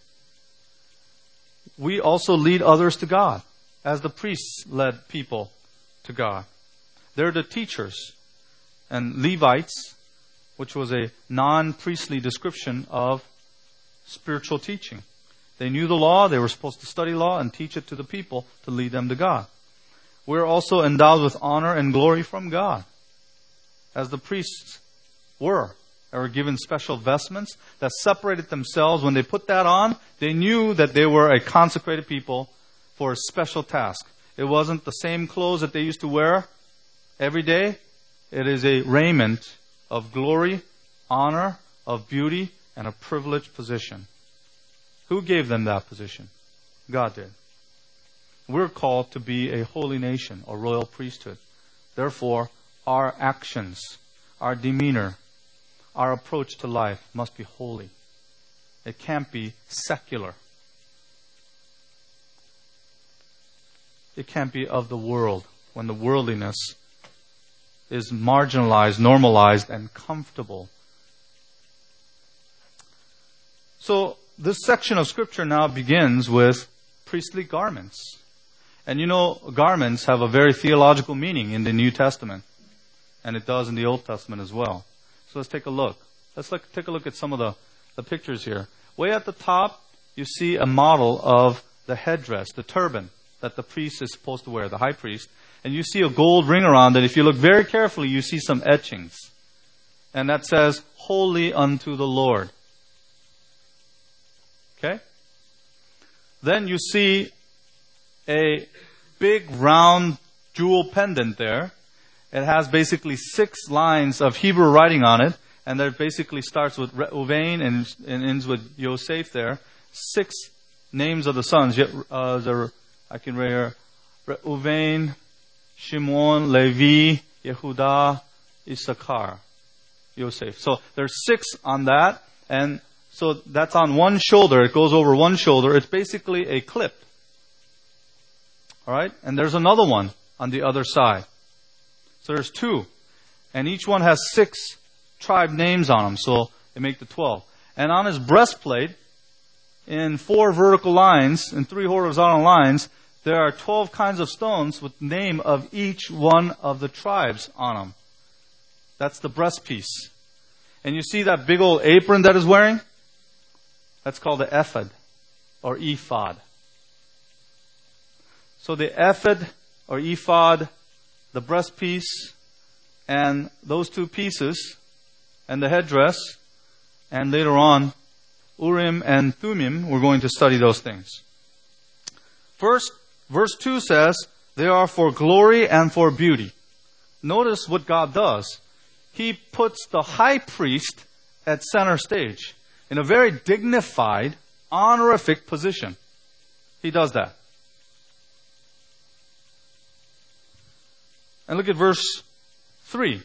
We also lead others to God, as the priests led people to God. They're the teachers. And Levites, which was a non-priestly description of spiritual teaching. They knew the law, they were supposed to study law and teach it to the people to lead them to God. We're also endowed with honor and glory from God, as the priests were. They were given special vestments that separated themselves. When they put that on, they knew that they were a consecrated people for a special task. It wasn't the same clothes that they used to wear every day. It is a raiment of glory, honor, of beauty, and a privileged position. Who gave them that position? God did. We're called to be a holy nation, a royal priesthood. Therefore, our actions, our demeanor, our approach to life must be holy. It can't be secular. It can't be of the world, when the worldliness is marginalized, normalized, and comfortable. So, this section of Scripture now begins with priestly garments. And you know, garments have a very theological meaning in the New Testament. And it does in the Old Testament as well. So let's take a look. Take a look at some of the pictures here. Way at the top, you see a model of the headdress, the turban that the priest is supposed to wear, the high priest. And you see a gold ring around it. If you look very carefully, you see some etchings. And that says, Holy unto the Lord. Okay? Then you see a big round jewel pendant there. It has basically 6 lines of Hebrew writing on it. And that basically starts with Reuven and ends with Yosef there. 6 names of the sons. I can read here. Reuven, Shimon, Levi, Yehudah, Issachar, Yosef. So there's 6 on that. And so that's on one shoulder. It goes over one shoulder. It's basically a clip. Alright? And there's another one on the other side. So there's 2. And each one has 6 tribe names on them. So they make the 12. And on his breastplate, in 4 vertical lines and 3 horizontal lines, there are 12 kinds of stones with the name of each one of the tribes on them. That's the breastpiece. And you see that big old apron that he's wearing? That's called the ephod or ephod. So the ephod or ephod, the breastpiece, and those 2 pieces, and the headdress, and later on, Urim and Thummim, we're going to study those things. First, verse 2 says, they are for glory and for beauty. Notice what God does. He puts the high priest at center stage in a very dignified, honorific position. He does that. And look at verse 3.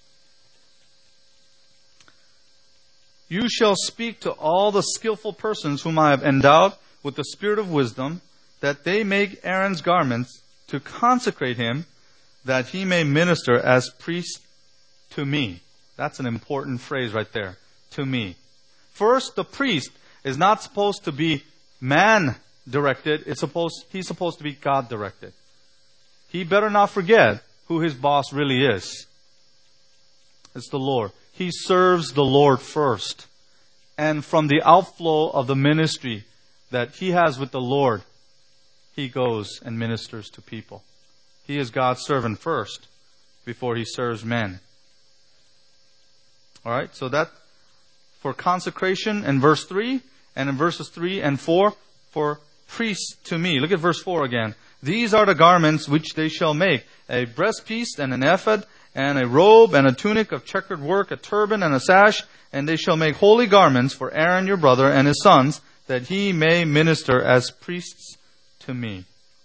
You shall speak to all the skillful persons whom I have endowed with the spirit of wisdom, that they make Aaron's garments to consecrate him, that he may minister as priest to me. That's an important phrase right there. To me. First, the priest is not supposed to be man-directed. He's supposed to be God-directed. He better not forget who his boss really is. It's the Lord. He serves the Lord first. And from the outflow of the ministry that he has with the Lord, he goes and ministers to people. He is God's servant first before he serves men. Alright, so that for consecration in verse 3, and in verses 3 and 4, for priests to me. Look at verse 4 again. These are the garments which they shall make. A breastpiece and an ephod, and a robe and a tunic of checkered work, a turban and a sash, and they shall make holy garments for Aaron your brother and his sons, that he may minister as priests to me.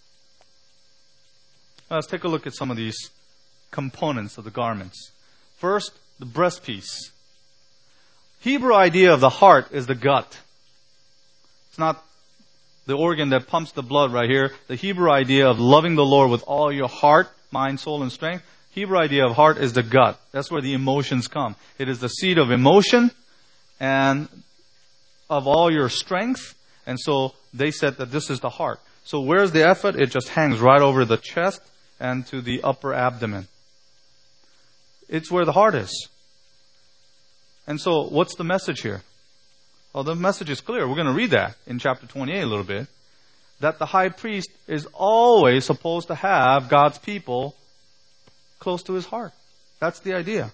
Let's take a look at some of these components of the garments. First, the breastpiece. Hebrew idea of the heart is the gut. It's not the organ that pumps the blood right here. The Hebrew idea of loving the Lord with all your heart, mind, soul, and strength. Hebrew idea of heart is the gut. That's where the emotions come. It is the seat of emotion and of all your strength. And so they said that this is the heart. So where's the ephod? It just hangs right over the chest and to the upper abdomen. It's where the heart is. And so what's the message here? Well, the message is clear. We're going to read that in chapter 28 a little bit. That the high priest is always supposed to have God's people close to his heart. That's the idea.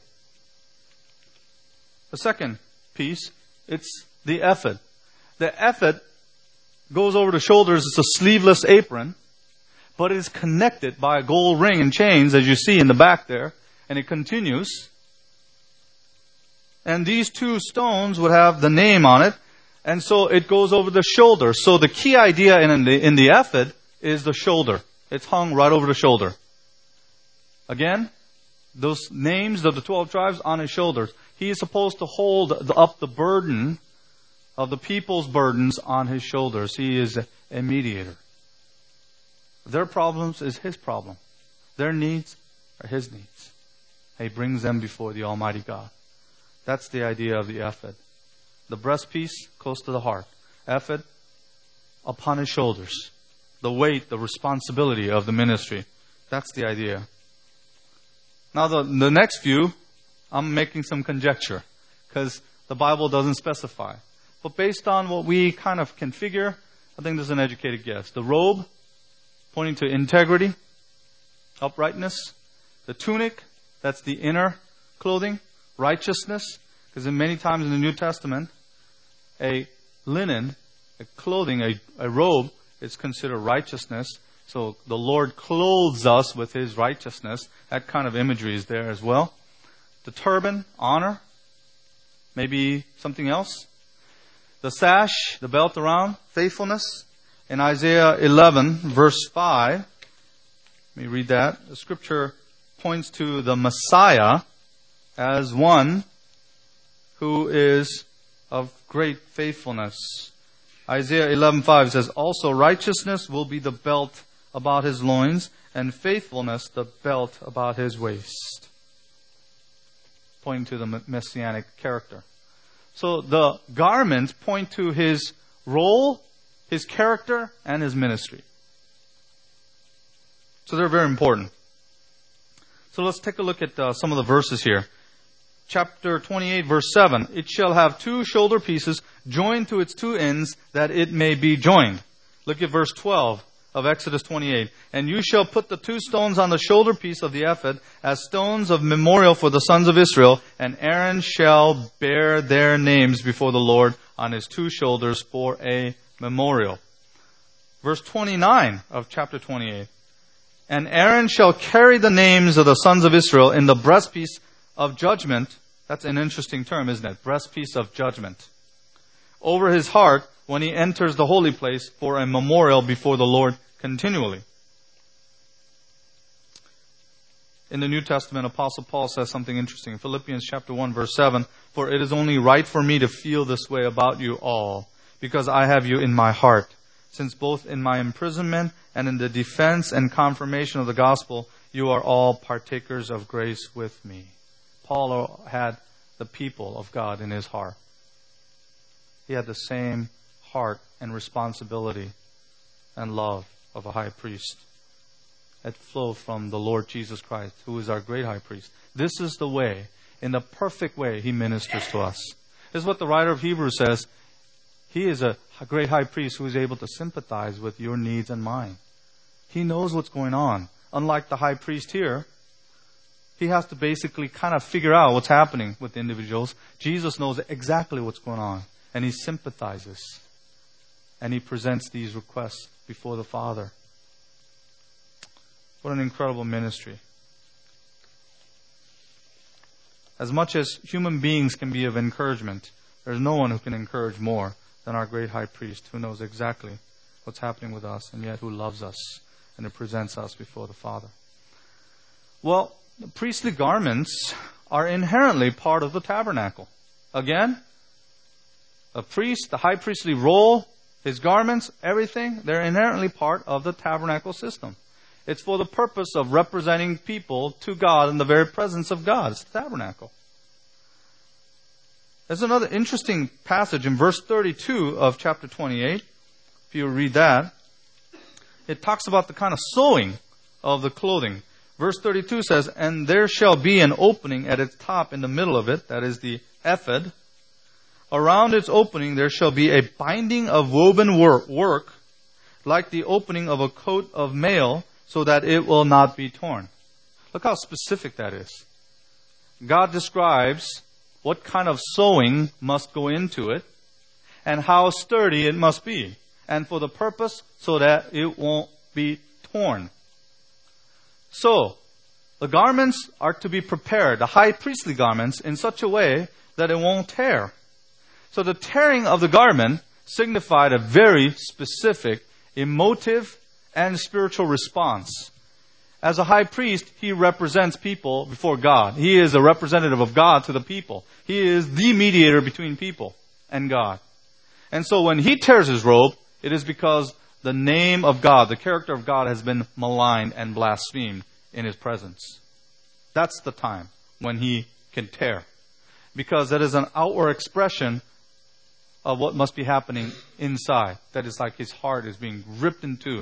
The second piece, it's the ephod. The ephod goes over the shoulders. It's a sleeveless apron, but it is connected by a gold ring and chains, as you see in the back there. And it continues. And these 2 stones would have the name on it. And so it goes over the shoulder. So the key idea in the ephod is the shoulder. It's hung right over the shoulder. Again, those names of the 12 tribes on his shoulders. He is supposed to hold up the burden of the people's burdens on his shoulders. He is a mediator. Their problems is his problem. Their needs are his needs. He brings them before the Almighty God. That's the idea of the ephod. The breastpiece close to the heart. Ephod upon his shoulders. the weight, the responsibility of the ministry. That's the idea. Now the next few, I'm making some conjecture because the Bible doesn't specify. But based on what we kind of can figure, I think this is an educated guess. The robe, pointing to integrity, uprightness. The tunic, that's the inner clothing. Righteousness, because in many times in the New Testament, a linen, a clothing, a robe is considered righteousness. So the Lord clothes us with His righteousness. That kind of imagery is there as well. The turban, honor. Maybe something else. The sash, the belt around, faithfulness. In Isaiah 11, verse 5, let me read that. The scripture points to the Messiah as one who is of great faithfulness. Isaiah 11:5 says, "Also righteousness will be the belt about his loins, and faithfulness the belt about his waist." Pointing to the messianic character. So the garments point to His role, His character, and His ministry. So they're very important. So let's take a look at some of the verses here. Chapter 28, verse 7. "It shall have 2 shoulder pieces joined to its 2 ends, that it may be joined." Look at verse 12 of Exodus 28. "And you shall put the 2 stones on the shoulder piece of the ephod as stones of memorial for the sons of Israel, and Aaron shall bear their names before the Lord on his 2 shoulders for a memorial." Verse 29 of chapter 28. "And Aaron shall carry the names of the sons of Israel in the breastpiece of judgment." That's an interesting term, isn't it? Breastpiece of judgment. "Over his heart when he enters the holy place for a memorial before the Lord continually." In the New Testament, Apostle Paul says something interesting. In Philippians chapter 1, verse 7, "For it is only right for me to feel this way about you all, because I have you in my heart, since both in my imprisonment and in the defense and confirmation of the gospel, you are all partakers of grace with me." Paul had the people of God in his heart. He had the same heart and responsibility and love of a high priest that flowed from the Lord Jesus Christ, who is our great high priest. This is the way, in the perfect way, He ministers to us. This is what the writer of Hebrews says. He is a great high priest who is able to sympathize with your needs and mine. He knows what's going on. Unlike the high priest here, he has to basically kind of figure out what's happening with individuals. Jesus knows exactly what's going on, and He sympathizes. And He presents these requests before the Father. What an incredible ministry. As much as human beings can be of encouragement, there's no one who can encourage more than our great high priest, who knows exactly what's happening with us, and yet who loves us and who presents us before the Father. Well, the priestly garments are inherently part of the tabernacle. Again, a priest, the high priestly role, his garments, everything, they're inherently part of the tabernacle system. It's for the purpose of representing people to God in the very presence of God. It's the tabernacle. There's another interesting passage in verse 32 of chapter 28. If you read that, it talks about the kind of sewing of the clothing. Verse 32 says, "And there shall be an opening at its top in the middle of it," that is the ephod. "Around its opening there shall be a binding of woven work, like the opening of a coat of mail, so that it will not be torn." Look how specific that is. God describes what kind of sewing must go into it, and how sturdy it must be, and for the purpose so that it won't be torn. So, the garments are to be prepared, the high priestly garments, in such a way that it won't tear. So the tearing of the garment signified a very specific, emotive, and spiritual response. As a high priest, he represents people before God. He is a representative of God to the people. He is the mediator between people and God. And so when he tears his robe, it is because the name of God, the character of God, has been maligned and blasphemed in His presence. That's the time when he can tear. Because that is an outward expression of what must be happening inside. That is like his heart is being ripped in two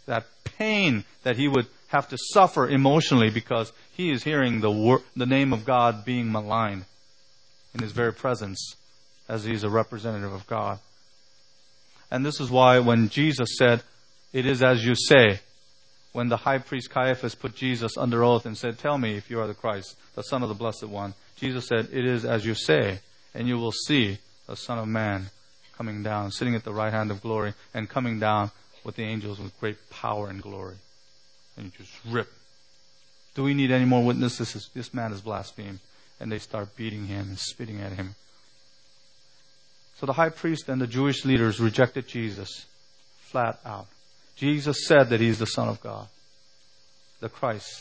that pain that he would have to suffer emotionally because he is hearing the name of God being maligned in his very presence as he is a representative of God. And this is why when Jesus said, "It is as you say," when the high priest Caiaphas put Jesus under oath and said, "Tell me if you are the Christ, the Son of the Blessed One," Jesus said, "It is as you say, and you will see the Son of Man coming down, sitting at the right hand of glory, and coming down with the angels with great power and glory." And you just rip. Do we need any more witnesses? This man is blasphemed. And they start beating him and spitting at him. So the high priest and the Jewish leaders rejected Jesus flat out. Jesus said that he's the Son of God, the Christ.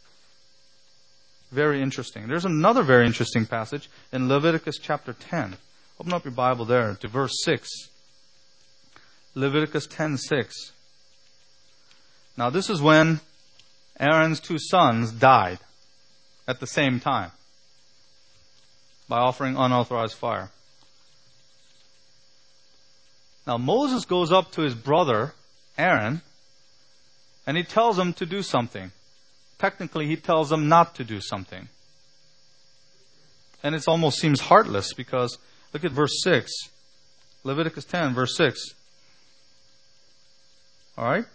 Very interesting. There's another very interesting passage in Leviticus chapter 10. Open up your Bible there to verse 6. Leviticus 10:6. Now this is when Aaron's two sons died at the same time by offering unauthorized fire. Now Moses goes up to his brother Aaron and he tells him to do something. Technically he tells him not to do something. And it almost seems heartless because look at verse 6. Leviticus 10 verse 6. Alright?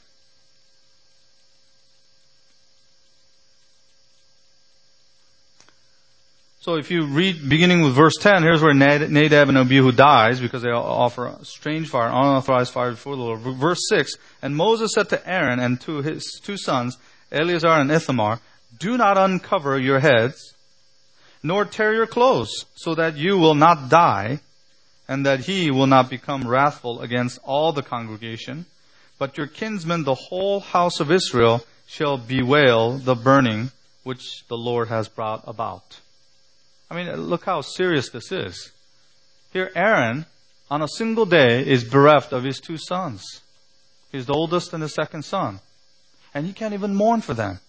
So if you read beginning with verse 10, here's where Nadab and Abihu dies because they offer strange fire, unauthorized fire before the Lord. Verse 6, and Moses said to Aaron and to his two sons, Eleazar and Ithamar, "Do not uncover your heads, nor tear your clothes, so that you will not die, and that he will not become wrathful against all the congregation. But your kinsmen, the whole house of Israel, shall bewail the burning which the Lord has brought about." I mean, look how serious this is. Here Aaron, on a single day, is bereft of his two sons. He's the oldest and the second son. And he can't even mourn for them.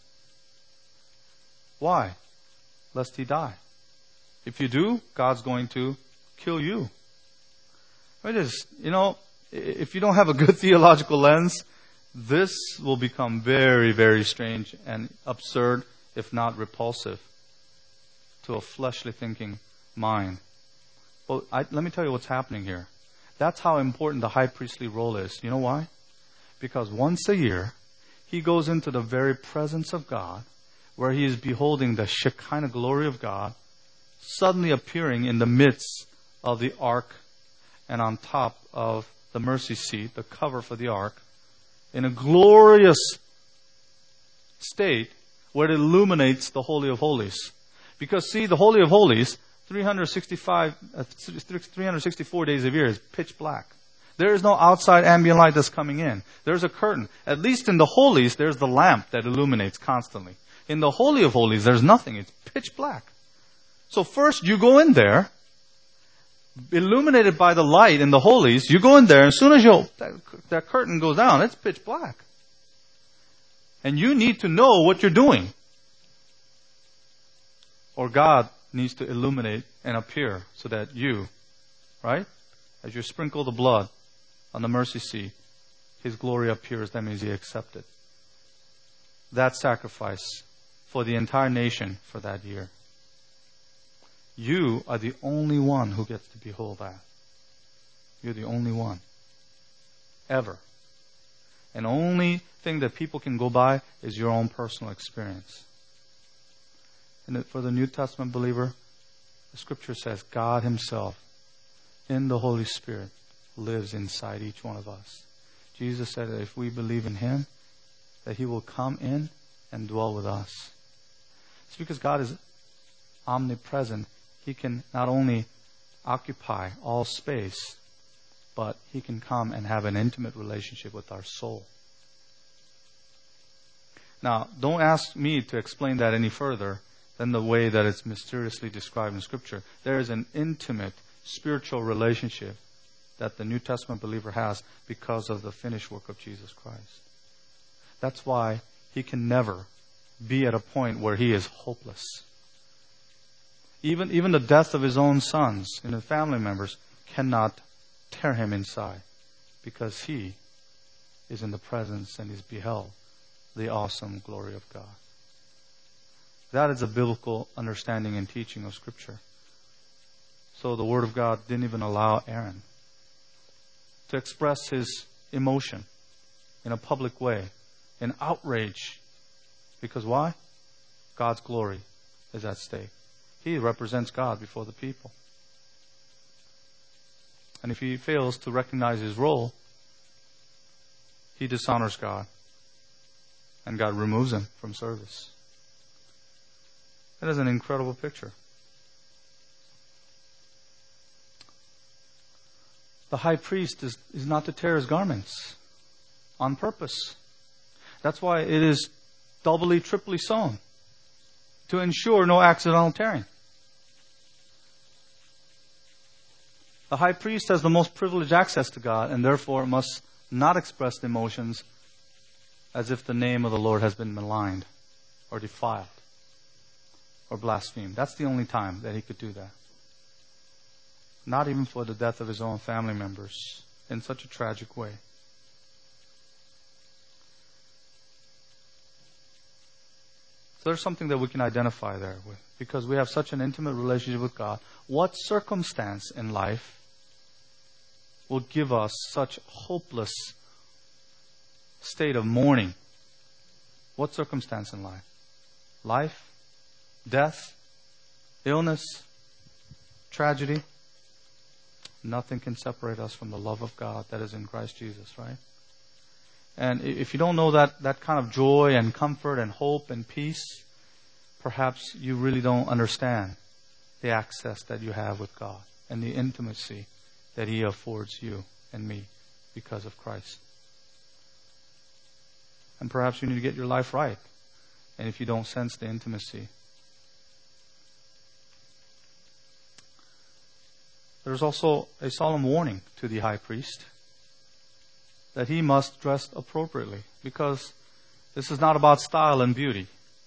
Why? Lest he die. If you do, God's going to kill you. It is, if you don't have a good theological lens, this will become very, very strange and absurd, if not repulsive, to a fleshly thinking mind. Well, let me tell you what's happening here. That's how important the high priestly role is. You know why? Because once a year, he goes into the very presence of God, where he is beholding the Shekinah glory of God, suddenly appearing in the midst of the ark and on top of the mercy seat, the cover for the ark, in a glorious state where it illuminates the Holy of Holies. Because see, the Holy of Holies, 364 days a year is pitch black. There is no outside ambient light that's coming in. There's a curtain. At least in the Holies, there's the lamp that illuminates constantly. In the Holy of Holies, there's nothing. It's pitch black. So first you go in there, illuminated by the light in the Holies, you go in there, and as soon as that curtain goes down, it's pitch black. And you need to know what you're doing. Or God needs to illuminate and appear so that you, right, as you sprinkle the blood on the mercy seat, His glory appears. That means He accepted that sacrifice for the entire nation for that year. You are the only one who gets to behold that. You're the only one. Ever. And the only thing that people can go by is your own personal experience. And for the New Testament believer, the Scripture says God Himself, in the Holy Spirit, lives inside each one of us. Jesus said that if we believe in Him, that He will come in and dwell with us. It's because God is omnipresent. He can not only occupy all space, but He can come and have an intimate relationship with our soul. Now, don't ask me to explain that any further than the way that it's mysteriously described in Scripture. There is an intimate spiritual relationship that the New Testament believer has because of the finished work of Jesus Christ. That's why he can never be at a point where he is hopeless. Even the death of his own sons and his family members cannot tear him inside because he is in the presence and he's beheld the awesome glory of God. That is a biblical understanding and teaching of Scripture. So the Word of God didn't even allow Aaron to express his emotion in a public way, in outrage. Because why? God's glory is at stake. He represents God before the people. And if he fails to recognize his role, he dishonors God. And God removes him from service. That is an incredible picture. The high priest is not to tear his garments on purpose. That's why it is doubly, triply sewn, to ensure no accidental tearing. The high priest has the most privileged access to God, and therefore must not express emotions as if the name of the Lord has been maligned or defiled or blasphemed. That's the only time that he could do that. Not even for the death of his own family members in such a tragic way. So there's something that we can identify there with, because we have such an intimate relationship with God. What circumstance in life will give us such hopeless state of mourning? What circumstance in life? Life? Death? Illness? Tragedy? Nothing can separate us from the love of God that is in Christ Jesus, right? And if you don't know that kind of joy and comfort and hope and peace, perhaps you really don't understand the access that you have with God and the intimacy that He affords you and me because of Christ. And perhaps you need to get your life right. And if you don't sense the intimacy, there's also a solemn warning to the high priest that he must dress appropriately, because this is not about style and beauty.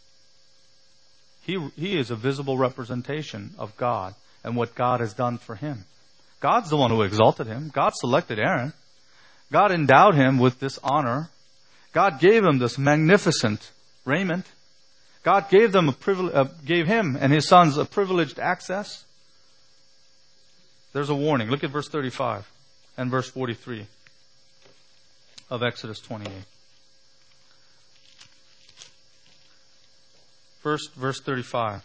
He is a visible representation of God and what God has done for him. God's the one who exalted him. God selected Aaron. God endowed him with this honor. God gave him this magnificent raiment. God gave them gave him and his sons a privileged access. There's a warning. Look at verse 35 and verse 43 of Exodus 28. First, verse 35.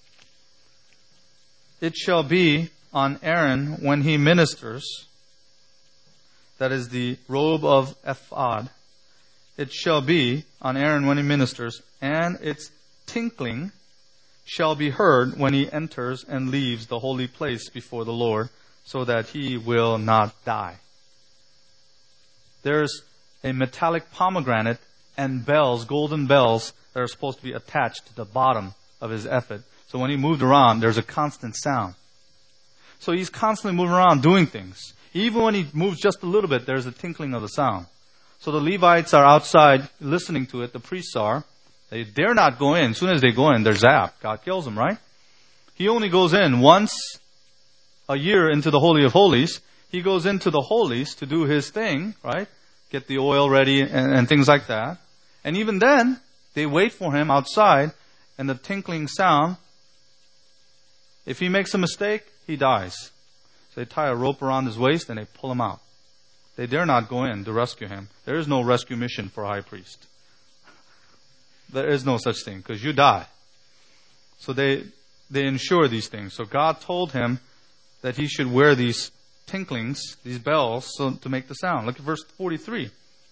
It shall be on Aaron when he ministers, that is the robe of ephod. It shall be on Aaron when he ministers, and its tinkling shall be heard when he enters and leaves the holy place before the Lord, so that he will not die. There's a metallic pomegranate and bells, golden bells, that are supposed to be attached to the bottom of his ephod. So when he moved around, there's a constant sound. So he's constantly moving around doing things. Even when he moves just a little bit, there's a tinkling of the sound. So the Levites are outside listening to it. The priests are. They dare not go in. As soon as they go in, they're zapped. God kills them, right? He only goes in once a year into the Holy of Holies. He goes into the holies to do his thing, right? Get the oil ready and things like that. And even then, they wait for him outside, and the tinkling sound, if he makes a mistake, he dies. So they tie a rope around his waist and they pull him out. They dare not go in to rescue him. There is no rescue mission for a high priest. There is no such thing, because you die. So they ensure these things. So God told him that he should wear these tinklings, these bells, so to make the sound. Look at verse 43.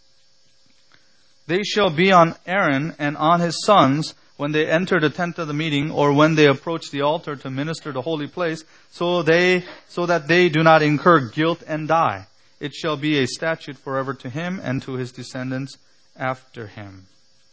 They shall be on Aaron and on his sons when they enter the tent of the meeting, or when they approach the altar to minister the holy place, so that they do not incur guilt and die. It shall be a statute forever to him and to his descendants after him.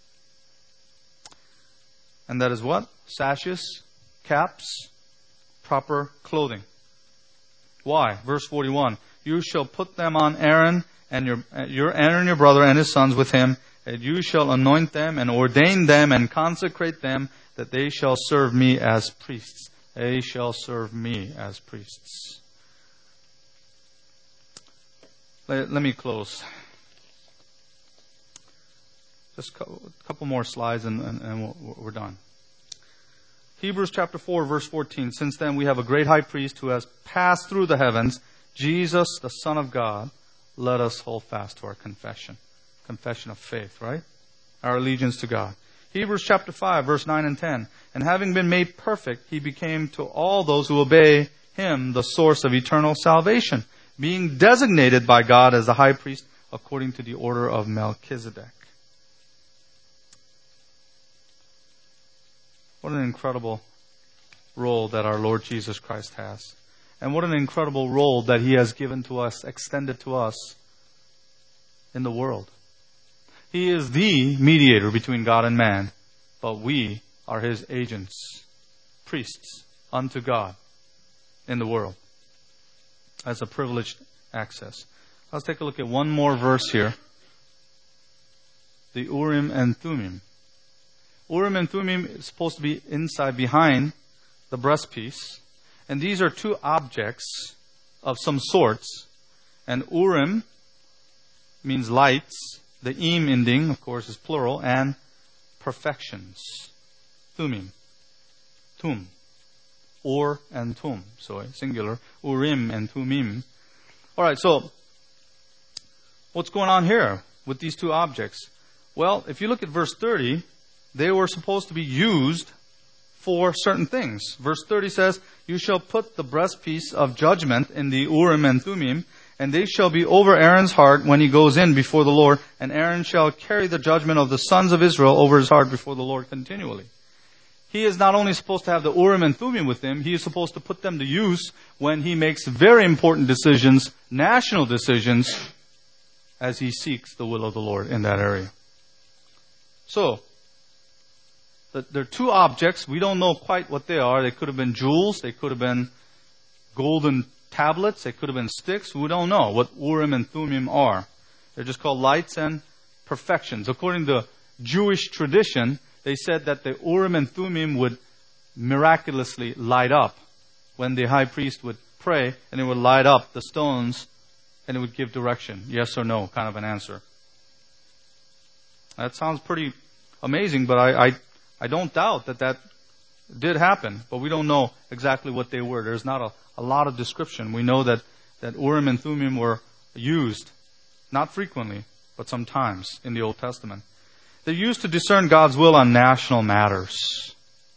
And that is what? Sashes, caps, proper clothing. Why? Verse 41. You shall put them on Aaron and your brother and his sons with him, and you shall anoint them and ordain them and consecrate them, that they shall serve me as priests. They shall serve me as priests. Let me close. Just a couple more slides and we're done. Hebrews chapter 4, verse 14. Since then we have a great high priest who has passed through the heavens, Jesus, the Son of God. Let us hold fast to our confession. Confession of faith, right? Our allegiance to God. Hebrews chapter 5, verse 9 and 10. And having been made perfect, He became to all those who obey Him the source of eternal salvation, being designated by God as the high priest according to the order of Melchizedek. What an incredible role that our Lord Jesus Christ has. And what an incredible role that He has given to us, extended to us in the world. He is the mediator between God and man, but we are His agents, priests unto God in the world. As a privileged access. Let's take a look at one more verse here. The Urim and Thummim. Urim and Thummim is supposed to be inside, behind the breastpiece. And these are two objects of some sorts. And Urim means lights. The im ending, of course, is plural. And perfections. Thummim. Tum. Or and Tum. So singular. Urim and Thummim. Alright, so what's going on here with these two objects? Well, if you look at verse 30, they were supposed to be used for certain things. Verse 30 says, You shall put the breastpiece of judgment in the Urim and Thummim, and they shall be over Aaron's heart when he goes in before the Lord, and Aaron shall carry the judgment of the sons of Israel over his heart before the Lord continually. He is not only supposed to have the Urim and Thummim with him, he is supposed to put them to use when he makes very important decisions, national decisions, as he seeks the will of the Lord in that area. So, there are two objects. We don't know quite what they are. They could have been jewels. They could have been golden tablets. They could have been sticks. We don't know what Urim and Thummim are. They're just called lights and perfections. According to Jewish tradition, they said that the Urim and Thummim would miraculously light up when the high priest would pray, and it would light up the stones, and it would give direction. Yes or no, kind of an answer. That sounds pretty amazing, but I don't doubt that did happen, but we don't know exactly what they were. There's not a lot of description. We know that Urim and Thummim were used, not frequently, but sometimes in the Old Testament. They're used to discern God's will on national matters.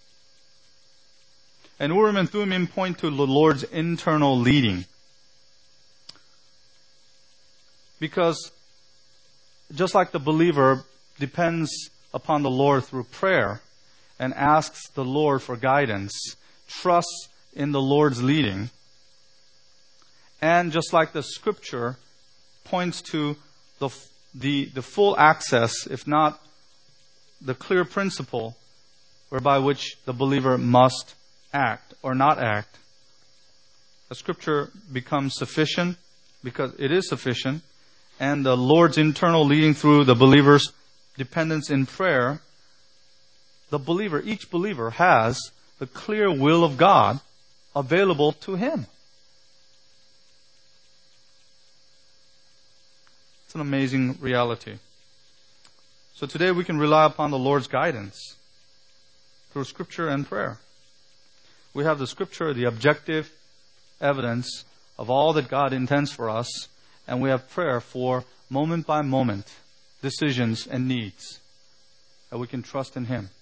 And Urim and Thummim point to the Lord's internal leading. Because just like the believer depends upon the Lord through prayer and asks the Lord for guidance, trusts in the Lord's leading, and just like the Scripture points to the full access, if not the clear principle whereby which the believer must act or not act, the Scripture becomes sufficient because it is sufficient, and the Lord's internal leading through the believer's dependence in prayer, each believer has the clear will of God available to him. It's an amazing reality. So today we can rely upon the Lord's guidance through Scripture and prayer. We have the Scripture, the objective evidence of all that God intends for us, and we have prayer for moment by moment decisions and needs that we can trust in Him.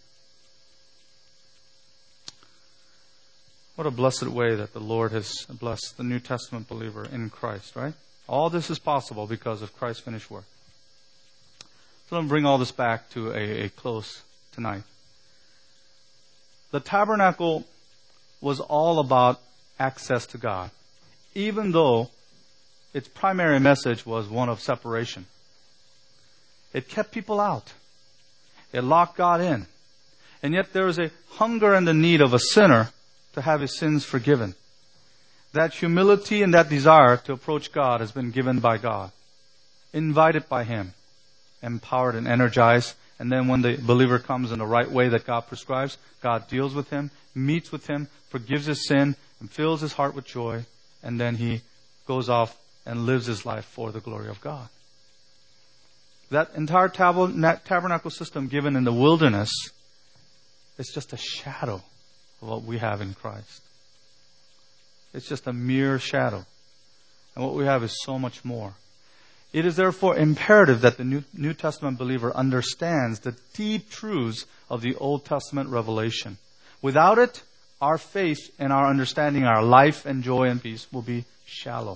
What a blessed way that the Lord has blessed the New Testament believer in Christ, right? All this is possible because of Christ's finished work. So let me bring all this back to a close tonight. The tabernacle was all about access to God, even though its primary message was one of separation. It kept people out. It locked God in. And yet there is a hunger and the need of a sinner to have his sins forgiven. That humility and that desire to approach God has been given by God, invited by Him, empowered and energized. And then when the believer comes in the right way that God prescribes, God deals with him, meets with him, forgives his sin, and fills his heart with joy. And then he goes off and lives his life for the glory of God. That entire tabernacle system given in the wilderness is just a shadow of what we have in Christ. It's just a mere shadow. And what we have is so much more. It is therefore imperative that the New Testament believer understands the deep truths of the Old Testament revelation. Without it, our faith and our understanding, our life and joy and peace will be shallow.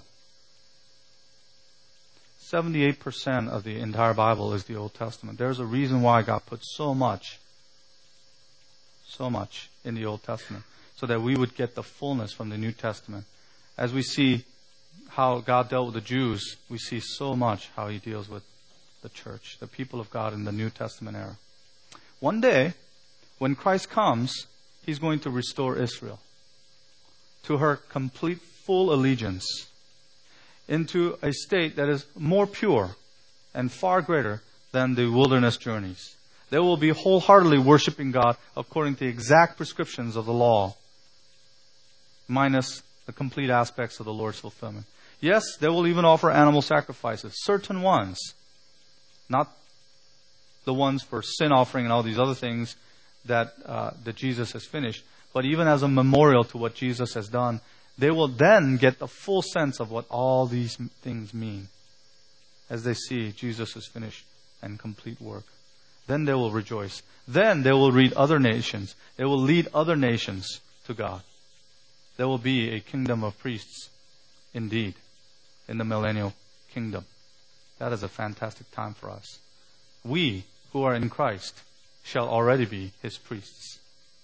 78% of the entire Bible is the Old Testament. There's a reason why God put so much in the Old Testament, so that we would get the fullness from the New Testament. As we see how God dealt with the Jews, we see so much how He deals with the church, the people of God in the New Testament era. One day, when Christ comes, He's going to restore Israel to her complete, full allegiance into a state that is more pure and far greater than the wilderness journeys. They will be wholeheartedly worshiping God according to the exact prescriptions of the law, minus the complete aspects of the Lord's fulfillment. Yes, they will even offer animal sacrifices, certain ones, not the ones for sin offering and all these other things that Jesus has finished, but even as a memorial to what Jesus has done. They will then get the full sense of what all these things mean as they see Jesus' finished and complete work. Then they will rejoice. Then they will lead other nations. They will lead other nations to God. There will be a kingdom of priests, indeed, in the millennial kingdom. That is a fantastic time for us. We who are in Christ shall already be His priests.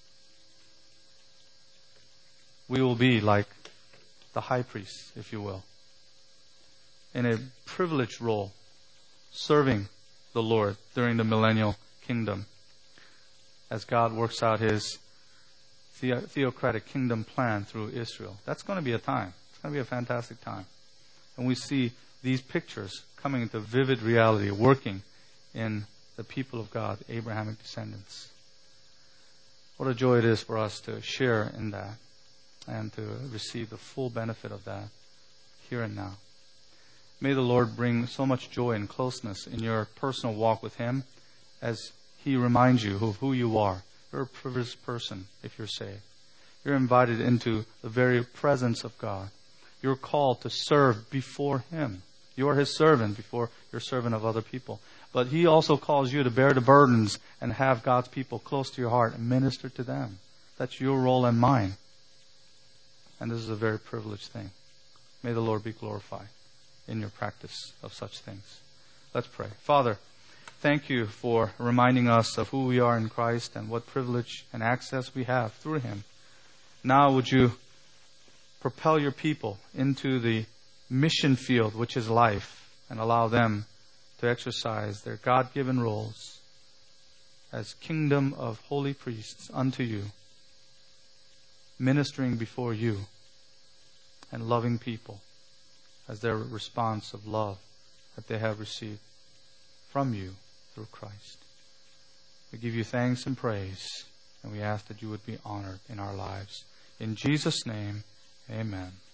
We will be like the high priest, if you will, in a privileged role, serving the Lord during the millennial kingdom as God works out His theocratic kingdom plan through Israel. That's going to be a time. It's going to be a fantastic time. And we see these pictures coming into vivid reality, working in the people of God, Abrahamic descendants. What a joy it is for us to share in that and to receive the full benefit of that here and now. May the Lord bring so much joy and closeness in your personal walk with Him as He reminds you of who you are. You're a privileged person if you're saved. You're invited into the very presence of God. You're called to serve before Him. You are His servant before you're servant of other people. But He also calls you to bear the burdens and have God's people close to your heart and minister to them. That's your role and mine. And this is a very privileged thing. May the Lord be glorified in your practice of such things. Let's pray. Father, thank You for reminding us of who we are in Christ and what privilege and access we have through Him. Now would You propel Your people into the mission field, which is life, and allow them to exercise their God-given roles as kingdom of holy priests unto You, ministering before You and loving people as their response of love that they have received from You through Christ. We give You thanks and praise, and we ask that You would be honored in our lives. In Jesus' name, amen.